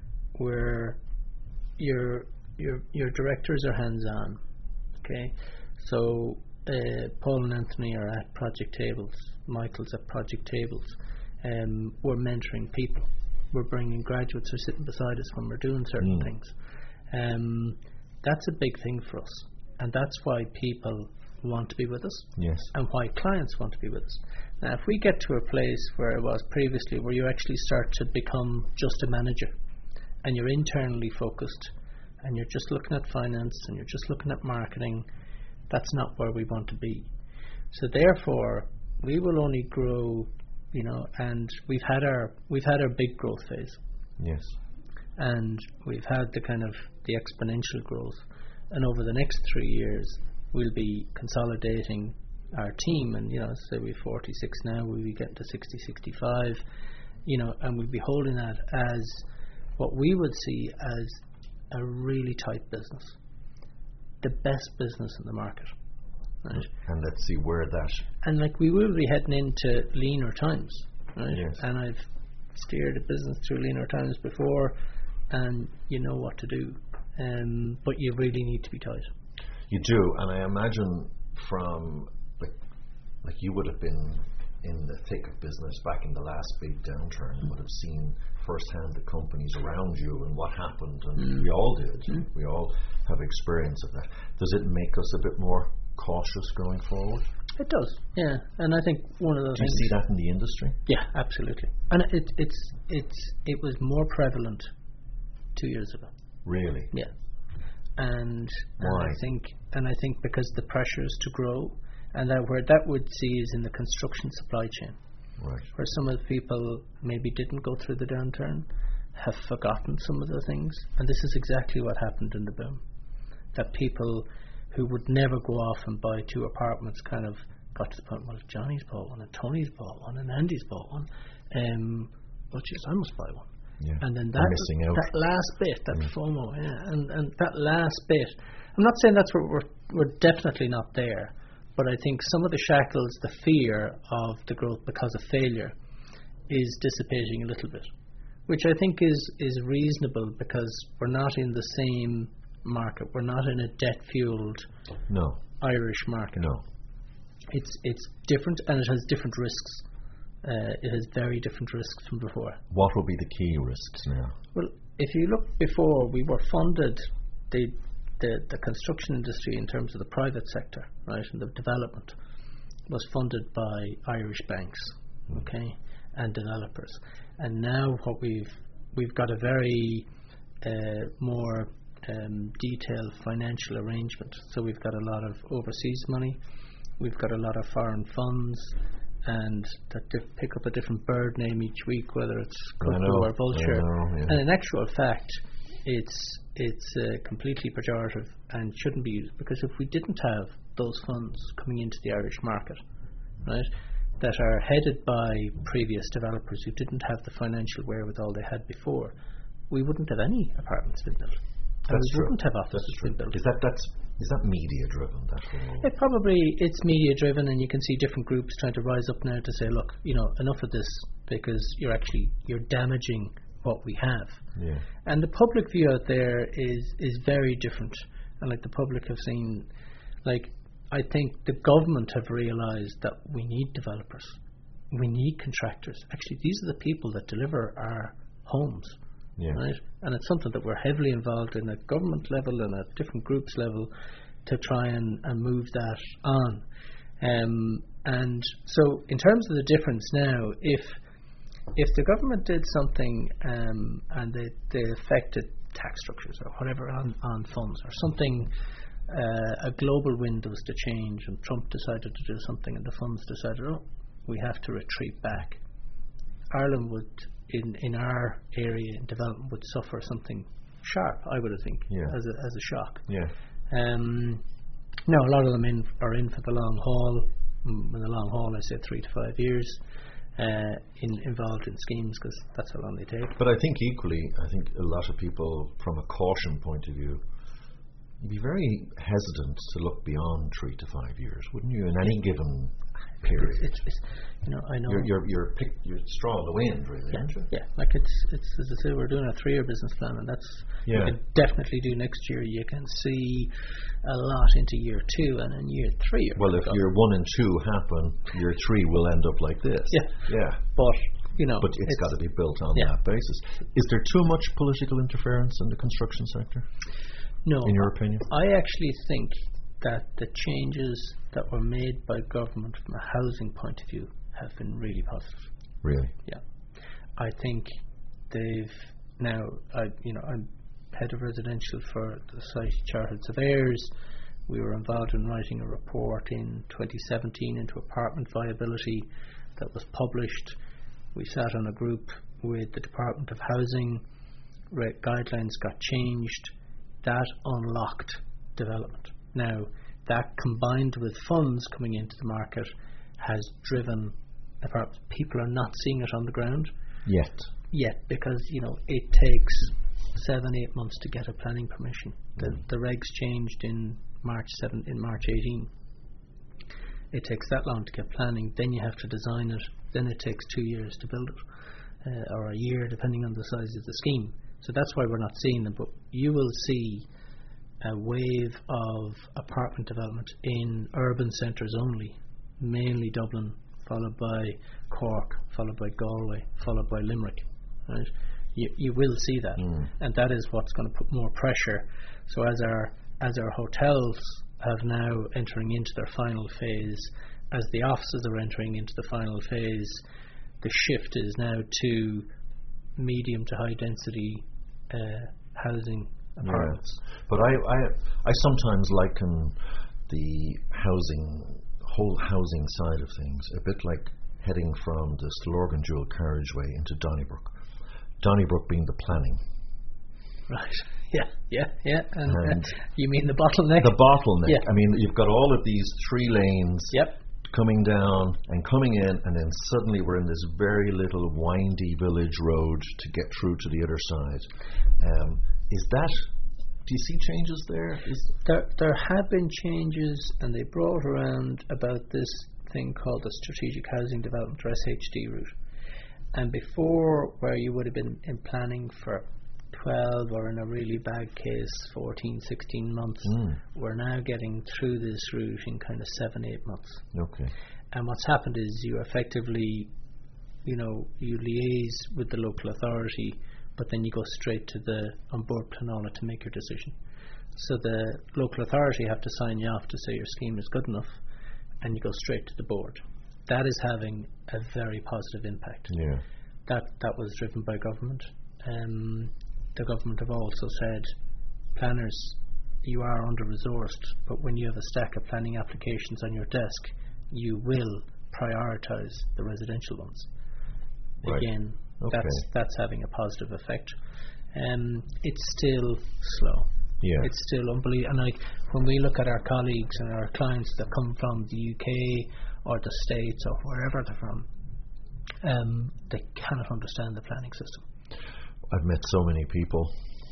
we're your your your directors are hands on. Okay, so uh, Paul and Anthony are at project tables. Michael's at project tables. Um, we're mentoring people. We're bringing graduates who are sitting beside us when we're doing certain mm. things. Um, that's a big thing for us, and that's why people want to be with us. Yes. And why clients want to be with us. Now, if we get to a place where it was previously, where you actually start to become just a manager, and you're internally focused, and you're just looking at finance, and you're just looking at marketing, that's not where we want to be. So therefore, we will only grow, you know, and we've had our we've had our big growth phase. Yes. And we've had the kind of the exponential growth, and over the next three years, we'll be consolidating our team, and you know, say we're forty-six now, we'll be getting to sixty, sixty-five, you know, and we'll be holding that as what we would see as a really tight business, the best business in the market, right? And let's see where that. And like we will be heading into leaner times, right? Yes. And I've steered a business through leaner times before, and you know what to do, um, but you really need to be tight. You do, and I imagine from like, like you would have been in the thick of business back in the last big downturn. You would have seen firsthand the companies around you and what happened, and mm. we all did. Mm. We all have experience of that. Does it make us a bit more cautious going forward? It does, yeah. And I think one of the do things. Do you see that in the industry? Yeah, absolutely. And it it's it's it was more prevalent two years ago. Really? Yeah. And, Why? and I think and I think because the pressures to grow, and that where that would see is in the construction supply chain. Right. Where some of the people maybe didn't go through the downturn, have forgotten some of the things, and this is exactly what happened in the boom. That people who would never go off and buy two apartments kind of got to the point, well, Johnny's bought one, and Tony's bought one, and Andy's bought one, um, well, just I must buy one. Yeah. And then that missing out. that last bit, that mm. FOMO, yeah, and and that last bit. I'm not saying that's where we're we're definitely not there. But I think some of the shackles, the fear of the growth because of failure, is dissipating a little bit, which I think is, is reasonable because we're not in the same market. We're not in a debt-fueled no. Irish market. No. It's it's different, and it has different risks. Uh, it has very different risks from before. What will be the key risks now? Well, if you look before, we were funded the The, the construction industry in terms of the private sector, right, and the development was funded by Irish banks, okay, and developers. And now what we've we've got a very uh, more um, detailed financial arrangement. So we've got a lot of overseas money, we've got a lot of foreign funds, and that they pick up a different bird name each week, whether it's cuckoo know, or vulture. I know, yeah. And in actual fact, it's it's uh, completely pejorative and shouldn't be used, because if we didn't have those funds coming into the Irish market, right, that are headed by previous developers who didn't have the financial wherewithal they had before, we wouldn't have any apartments being built. And That's we true. wouldn't have offices being built. Is that that's is that media driven? That whole It probably it's media driven, and you can see different groups trying to rise up now to say, look, you know, enough of this, because you're actually you're damaging what we have. yeah. And the public view out there is is very different. And like the public have seen, like I think the government have realised that we need developers, we need contractors. Actually, these are the people that deliver our homes. Yeah. Right? And it's something that we're heavily involved in at government level and at different groups level to try and, and move that on. Um, and so in terms of the difference now, if if the government did something um, and they, they affected tax structures or whatever on, on funds or something, uh, a global wind was to change and Trump decided to do something and the funds decided, oh, we have to retreat back, Ireland would in, in our area in development would suffer something sharp, I would think, yeah. as a as a shock. Yeah. Um, now a lot of them in, are in for the long haul. Mm, in the long haul, I say three to five years. Uh, in, involved in schemes, because that's how long they take. But I think equally, I think a lot of people, from a caution point of view, you'd be very hesitant to look beyond three to five years, wouldn't you? In any given period, It's, it's, you know, I know you're you're you're, pick, you're straw in the wind, really, yeah, aren't you? yeah. Like it's it's as I say, we're doing a three-year business plan, and that's Yeah. you can definitely do next year. You can see a lot into year two, and in year three. You're Well, if gone. year one and two happen, year three will end up like this. Yeah. Yeah. But you know, But it's, got to be built on yeah. that basis. Is there too much political interference in the construction sector, no. in your opinion? I actually think that the changes that were made by government from a housing point of view have been really positive. Really? Yeah, I think they've now. I you know I'm head of residential for the Society of Chartered Surveyors. We were involved in writing a report in twenty seventeen into apartment viability that was published. We sat on a group with the Department of Housing. Re- guidelines got changed. That unlocked development. Now, that combined with funds coming into the market has driven apartments. People are not seeing it on the ground Yet. yet, because you know it takes seven, eight months to get a planning permission. The Mm. the regs changed in March seven in March eighteen. It takes that long to get planning. Then you have to design it. Then it takes two years to build it, uh, or a year, depending on the size of the scheme. So that's why we're not seeing them. But you will see a wave of apartment development in urban centres only, mainly Dublin, followed by Cork, followed by Galway, followed by Limerick. Right? You you will see that, Mm. and that is what's going to put more pressure. So as our as our hotels have now entering into their final phase, as the offices are entering into the final phase, the shift is now to medium to high density uh, housing apartments. Yeah. But I, I I sometimes liken the housing whole housing side of things a bit like heading from the Stillorgan dual carriageway into Donnybrook. Donnybrook being the planning. Right. Yeah, yeah, yeah. And, And uh, you mean the bottleneck? The bottleneck. Yeah. I mean, you've got all of these three lanes Yep. coming down and coming in, and then suddenly we're in this very little windy village road to get through to the other side. Um, is that, do you see changes there? Is There, there have been changes, and they brought around about this thing called the Strategic Housing Development, or S H D route. And before, where you would have been in planning for twelve, or in a really bad case, fourteen, sixteen months, Mm. we're now getting through this route in kind of seven, eight months. okay. And what's happened is you effectively, you know, you liaise with the local authority, but then you go straight to the on board Planola to make your decision. So the local authority have to sign you off to say your scheme is good enough, and you go straight to the board. That is having a very positive impact. Yeah. That that was driven by government. Um, the government have also said, planners, you are under-resourced, but when you have a stack of planning applications on your desk, you will prioritise the residential ones. Right. Again, okay. that's that's having a positive effect. Um, it's still slow. Yeah. It's still unbelievable. And like when we look at our colleagues and our clients that come from the U K or the States or wherever they're from, um, they cannot understand the planning system. I've met so many people,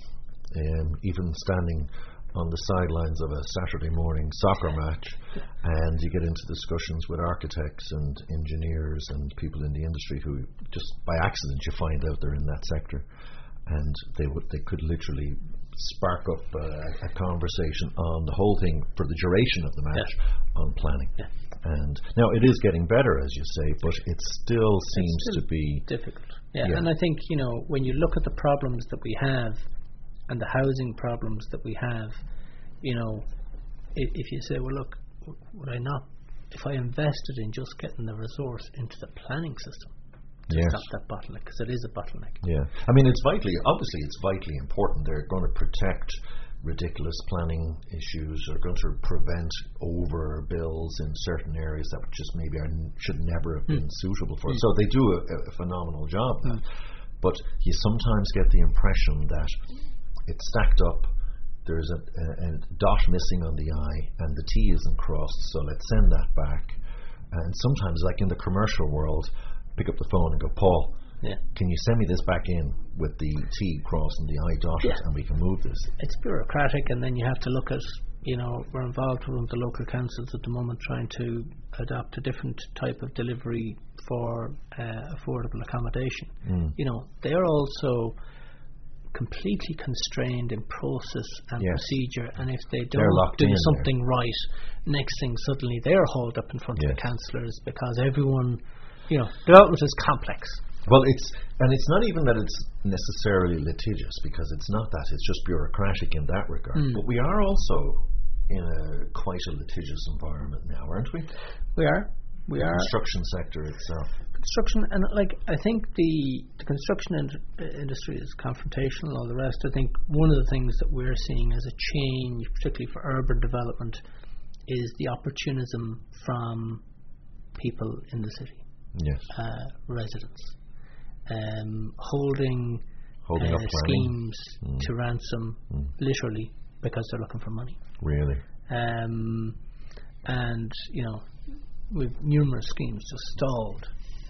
um, even standing on the sidelines of a Saturday morning soccer match, and you get into discussions with architects and engineers and people in the industry who just by accident you find out they're in that sector, and they would they could literally spark up uh, a conversation on the whole thing for the duration of the match yeah. on planning. Yeah. And now it is getting better, as you say, but it still seems still to be difficult. Yeah. yeah, and I think, you know, when you look at the problems that we have and the housing problems that we have, you know, if, if you say, well, look, would I not, if I invested in just getting the resource into the planning system to yes. stop that bottleneck, because it is a bottleneck. Yeah, I mean, it's vitally, obviously, it's vitally important. They're going to protect ridiculous planning issues, are going to prevent over bills in certain areas that just maybe are, should never have been mm. suitable for it. Mm. So they do a, a phenomenal job. Mm. But you sometimes get the impression that it's stacked up, there's a, a, a dot missing on the I, and the T isn't crossed, so let's send that back. And sometimes, like in the commercial world, pick up the phone and go, Paul, yeah. can you send me this back in with the T crossed and the I dotted, yeah. and we can move this? It's bureaucratic, and then you have to look at, you know, we're involved with the local councils at the moment trying to adopt a different type of delivery for uh, affordable accommodation. Mm. You know, they're also completely constrained in process and yes. procedure, and if they don't do something there. right, next thing suddenly they're hauled up in front yes. of the councillors because everyone, you know, development is complex. Well, it's and it's not even that it's necessarily litigious, because it's not that, it's just bureaucratic in that regard. Mm. But we are also in a quite a litigious environment now, aren't we? We are. We the are. Construction sector itself. Construction, and like I think the, the construction in, industry is confrontational, all the rest. I think one of the things that we're seeing as a change, particularly for urban development, is the opportunism from people in the city. Yes. Uh, residents. Um, holding, holding uh, up schemes mm. to ransom, mm. literally, because they're looking for money. Really? Um, and, you know, with numerous schemes just stalled,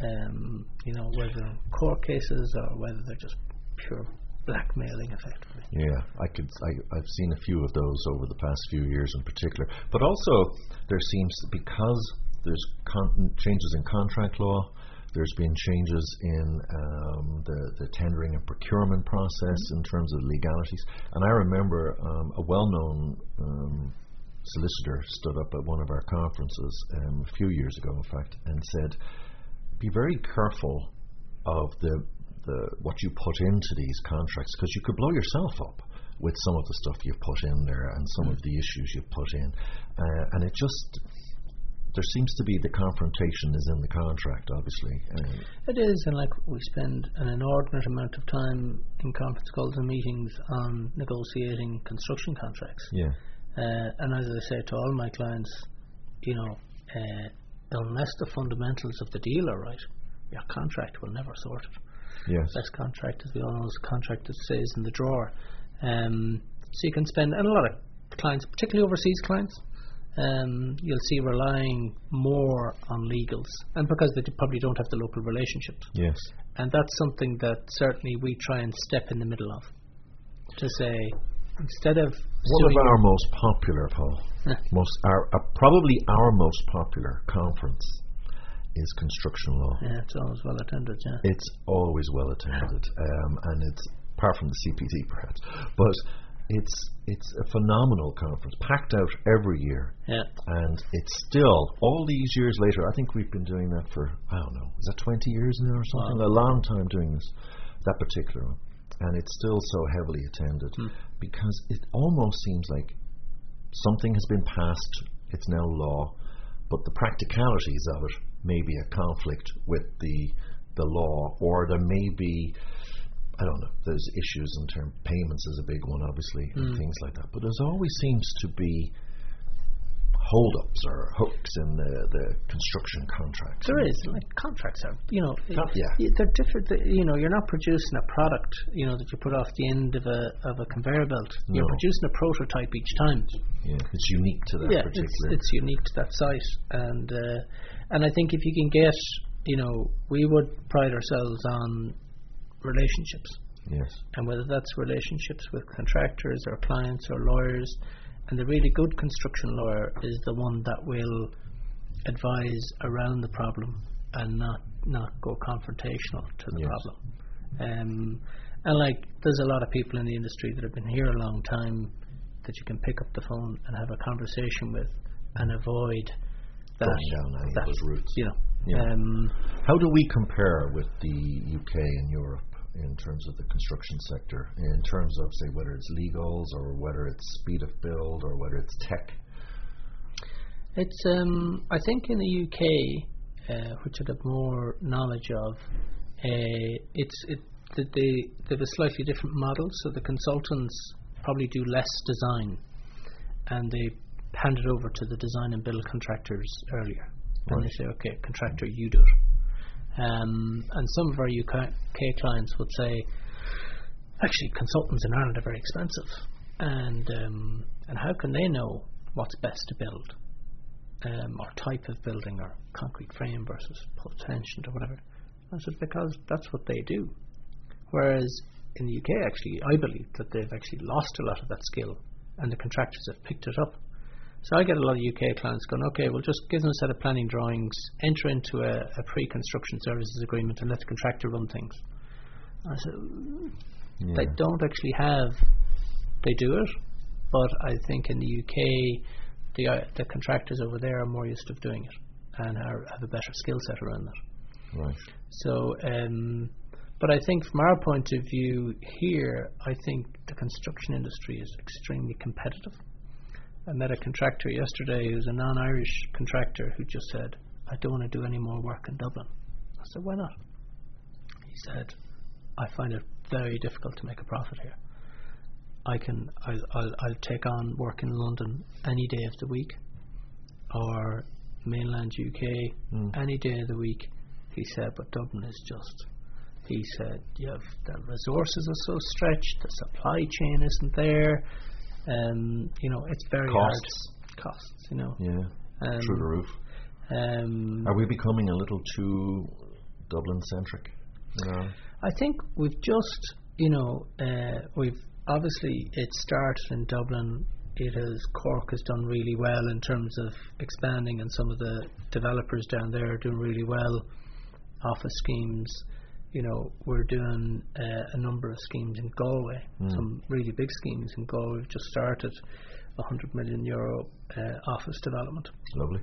um, you know, whether court cases or whether they're just pure blackmailing, effectively. Yeah, I could. I, I've seen a few of those over the past few years, in particular. But also, there seems to, because there's con- changes in contract law. There's been changes in um, the, the tendering and procurement process mm-hmm. in terms of legalities. And I remember um, a well-known um, solicitor stood up at one of our conferences um, a few years ago, in fact, and said, be very careful of the, the what you put into these contracts, because you could blow yourself up with some of the stuff you've put in there and some mm-hmm. of the issues you've put in. Uh, and it just... There seems to be the confrontation is in the contract, obviously. Um, it is, and like we spend an inordinate amount of time in conference calls and meetings on negotiating construction contracts. Yeah. Uh, and as I say to all my clients, you know, uh, unless the fundamentals of the deal are right, your contract will never sort it. Yes. Best contract, as we all know, is a contract that stays in the drawer. Um, so you can spend, and a lot of clients, particularly overseas clients, Um, you'll see relying more on legals, and because they probably don't have the local relationships. Yes. And that's something that certainly we try and step in the middle of, to say, instead of one of our most popular, Paul, most our uh, probably our most popular conference is construction law. Yeah, it's always well attended. Yeah, it's always well attended, um, and it's apart from the C P D perhaps, but. It's it's a phenomenal conference, packed out every year. Yeah. And it's still, all these years later, I think we've been doing that for, I don't know, is that twenty years now or something? Wow. A long time doing this, that particular one. And it's still so heavily attended hmm. because it almost seems like something has been passed, it's now law, but the practicalities of it may be a conflict with the the law, or there may be, I don't know, there's issues in terms payments is a big one, obviously, mm. and things like that. But there always seems to be hold-ups or hooks in the, the construction contracts? There is. Like contracts are, you know, Not, yeah. they're different. You know, you're not producing a product, you know, that you put off the end of a of a conveyor belt. No. You're producing a prototype each time. Yeah, it's unique to that yeah, particular. it's it's unique to that site, and uh, and I think if you can get, you know, we would pride ourselves on relationships. Yes. And whether that's relationships with contractors or clients or lawyers, and the really good construction lawyer is the one that will advise around the problem and not not go confrontational to the yes. problem. Um, and like, there's a lot of people in the industry that have been here a long time that you can pick up the phone and have a conversation with and avoid that, going down any that, of those routes. You know. Yeah. Um, How do we compare with the U K and Europe in terms of the construction sector, in terms of, say, whether it's legals or whether it's speed of build or whether it's tech? It's, um, I think in the U K, uh, which I'd have more knowledge of, uh, it's it, they, they have a slightly different model. So the consultants probably do less design, and they hand it over to the design and build contractors earlier. Right. And they say, okay, contractor, you do it. Um, and some of our U K clients would say, actually, consultants in Ireland are very expensive, and um, and how can they know what's best to build, um, or type of building, or concrete frame versus pole tension or whatever? I said, because that's what they do. Whereas in the U K, actually, I believe that they've actually lost a lot of that skill, and the contractors have picked it up. So I get a lot of U K clients going, okay, well, just give them a set of planning drawings, enter into a, a pre-construction services agreement, and let the contractor run things. I said, Yeah. they don't actually have, they do it, but I think in the U K, the uh, the contractors over there are more used to doing it and are, have a better skill set around that. Right. So, um, but I think from our point of view here, I think the construction industry is extremely competitive. I met a contractor yesterday who's a non-Irish contractor who just said, I don't want to do any more work in Dublin. I said, why not? He said, I find it very difficult to make a profit here. I can, I'll, I'll, I'll take on work in London any day of the week, or mainland U K Mm. any day of the week. He said, but Dublin is just, he said, you have, the resources are so stretched, the supply chain isn't there. Um, you know, it's very Costs. hard. Costs, you know. Yeah. Um, Through the roof. Um, Are we becoming a little too Dublin-centric? You know? I think we've just, you know, uh, we've obviously it started in Dublin. It has Cork has done really well in terms of expanding, and some of the developers down there are doing really well. Office schemes, you know, we're doing uh, a number of schemes in Galway, Mm. some really big schemes in Galway. We've just started a hundred million euro uh, office development Lovely.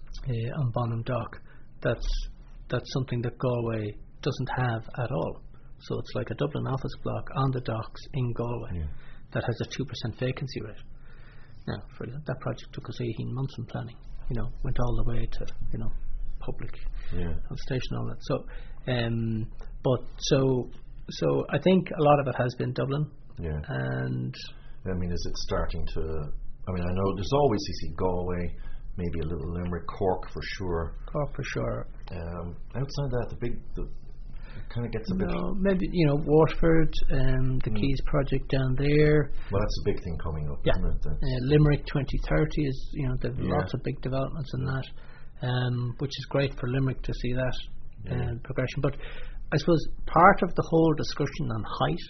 uh, on Bonham Dock. That's that's something that Galway doesn't have at all. So it's like a Dublin office block on the docks in Galway Yeah. that has a two percent vacancy rate. Now, for example, that project took us eighteen months in planning. You know, went all the way to, you know, public Yeah. consultation, all that. So, um, but so so I think a lot of it has been Dublin, Yeah. and I mean, is it starting to? I mean, I know there's always you see Galway, maybe a little Limerick, Cork for sure. Cork for sure. Um, outside that, the big, the it kind of gets a bit. No, maybe, you know, Waterford, um, the Mm. Keys project down there. Well, that's a big thing coming up, Yeah. isn't it? That's, Uh, Limerick twenty thirty is, you know, there's Yeah. lots of big developments in that, um, which is great for Limerick to see that Yeah. uh, progression. But I suppose part of the whole discussion on height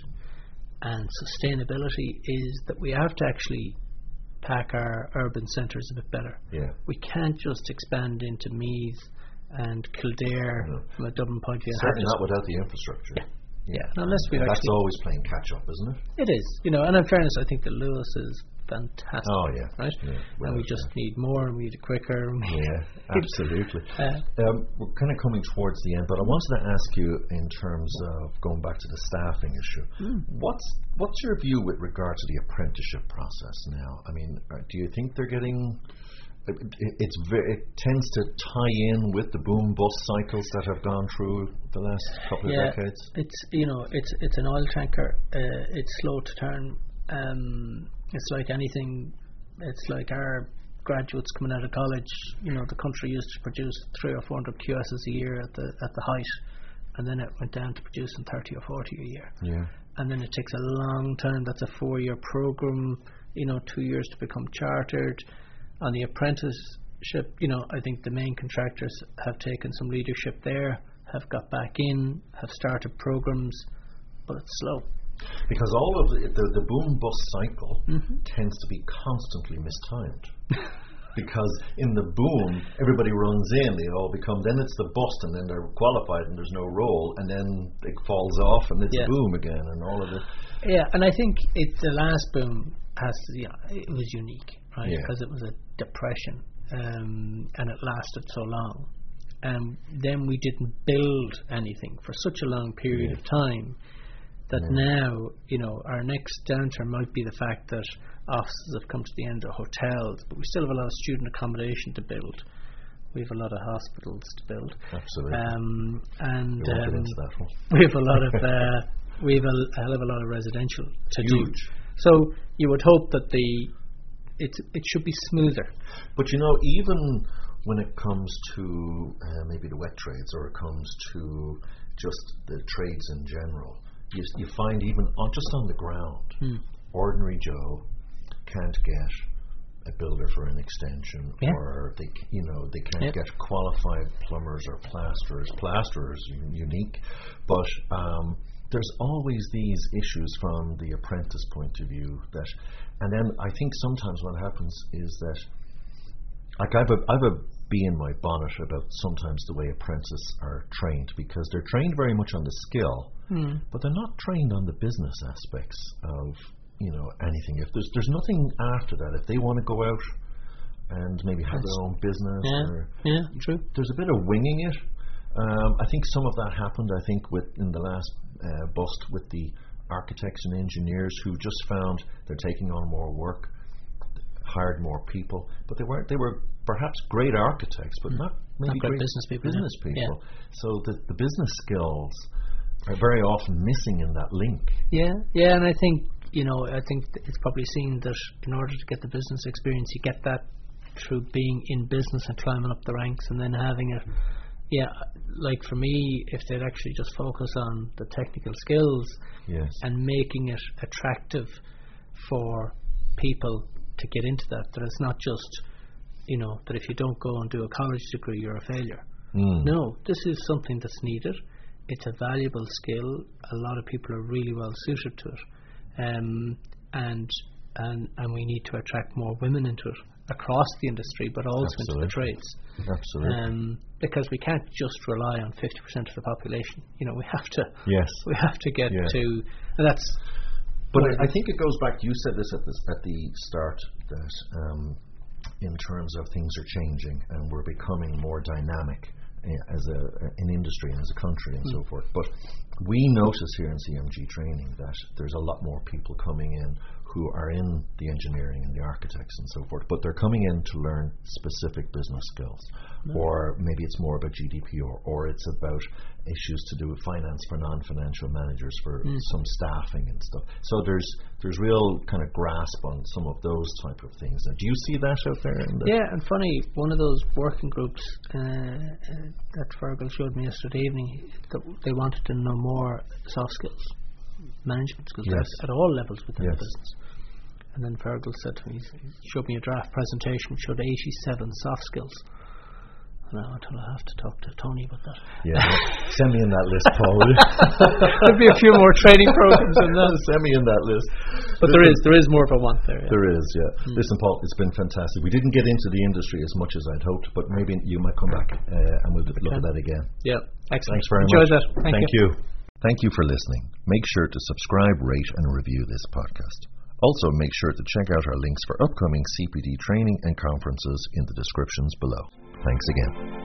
and sustainability is that we have to actually pack our urban centres a bit better. yeah. We can't just expand into Meath and Kildare No. from a Dublin point of view. Certainly not without the infrastructure. Yeah. Yeah, unless we And that's actually, always playing catch up, isn't it? it is, you know. And in fairness, I think the Lewis is fantastic. Oh yeah. Right? Yeah. And we Well, just need more, and we need it quicker. and we- Yeah, absolutely. Uh, Um, we're kind of coming towards the end, but I wanted to ask you in terms of going back to the staffing issue. Mm. What's what's your view with regard to the apprenticeship process now? I mean, uh, do you think they're getting? It, it, it's ve- it tends to tie in with the boom bust cycles that have gone through the last couple of yeah, decades. it's you know, it's it's an oil tanker. Uh, it's slow to turn. Um, it's like anything. It's like our graduates coming out of college. You know, the country used to produce three or four hundred Q Ss a year at the at the height, and then it went down to producing thirty or forty a year. Yeah. And then it takes a long time. That's a four-year program. You know, two years to become chartered. On the apprenticeship, you know, I think the main contractors have taken some leadership there, have got back in, have started programs, but it's slow. Because all of the, the, the boom-bust cycle mm-hmm. tends to be constantly mistimed. Because in the boom, everybody runs in, they all become, then it's the bust, and then they're qualified and there's no role, and then it falls off and it's yeah. a boom again, and all of it. Yeah, and I think it, the last boom has to, you know, it was unique, right? Yeah. Because it was a depression, um, and it lasted so long. And then we didn't build anything for such a long period yeah. of time that yeah. now, you know, our next downturn might be the fact that offices have come to the end of hotels, but we still have a lot of student accommodation to build. We have a lot of hospitals to build. Absolutely. Um, and we, um, that one. we have a lot of uh, we have a, a hell of a lot of residential to Huge. do. So you would hope that the it it should be smoother. But you know, even when it comes to uh, maybe the wet trades, or it comes to just the trades in general, you, you find even on, just on the ground, hmm. ordinary Joe can't get a builder for an extension, yeah. or they, you know, they can't yep. get qualified plumbers or plasterers. Plasterers unique, but um, there's always these issues from the apprentice point of view. That, and then I think sometimes what happens is that, like I've a, I've a bee in my bonnet about sometimes the way apprentices are trained, because they're trained very much on the skill, mm. but they're not trained on the business aspects of, you know, anything. If there's there's nothing after that, if they want to go out and maybe have That's their own business, yeah, or yeah, true. There's a bit of winging it. Um, I think some of that happened. I think with in the last uh, bust with the architects and engineers who just found they're taking on more work, hired more people, but they weren't. They were perhaps great architects, but mm. not maybe not great, great business people. Business yeah. people. Yeah. So the the business skills are very often missing in that link. Yeah, yeah, and I think. You know, I think it's probably seen that in order to get the business experience, you get that through being in business and climbing up the ranks, and then having it. Yeah, like for me, if they'd actually just focus on the technical skills yes. and making it attractive for people to get into that, that it's not just, you know, that if you don't go and do a college degree, you're a failure. Mm. No, this is something that's needed. It's a valuable skill. A lot of people are really well suited to it. Um, and and and we need to attract more women into it across the industry, but also Absolutely. into the trades. Absolutely. Um, because we can't just rely on fifty percent of the population. You know, we have to. Yes. We have to get yeah. to, and that's. But I, I think it goes back. You said this at the at the start that um, in terms of things are changing and we're becoming more dynamic as a an industry and as a country and mm. so forth. But we notice here in C M G Training that there's a lot more people coming in who are in the engineering and the architects and so forth, but they're coming in to learn specific business skills. Mm. Or maybe it's more about G D P R, or it's about issues to do with finance for non-financial managers, for mm. some staffing and stuff. So there's there's real kind of grasp on some of those type of things. Now, do you see that out there? In the yeah, and funny, one of those working groups uh, uh, that Fergal showed me yesterday evening, that they wanted to know more soft skills, management skills, yes. at, at all levels within yes. the business. And then Fergal said to me, he showed me a draft presentation which showed eighty-seven soft skills. And I went, I'll have to talk to Tony about that. Yeah, send me in that list, Paul. There'll be a few more training programs than that. Send me in that list. But Listen, there is there is more of a want there. Yeah. There is, yeah. Mm. Listen, Paul, it's been fantastic. We didn't get into the industry as much as I'd hoped, but maybe you might come back uh, and we'll look at that again. Yeah, excellent. Thanks very Enjoyed much. that. Thank, Thank you. you. Thank you for listening. Make sure to subscribe, rate, and review this podcast. Also, make sure to check out our links for upcoming C P D training and conferences in the descriptions below. Thanks again.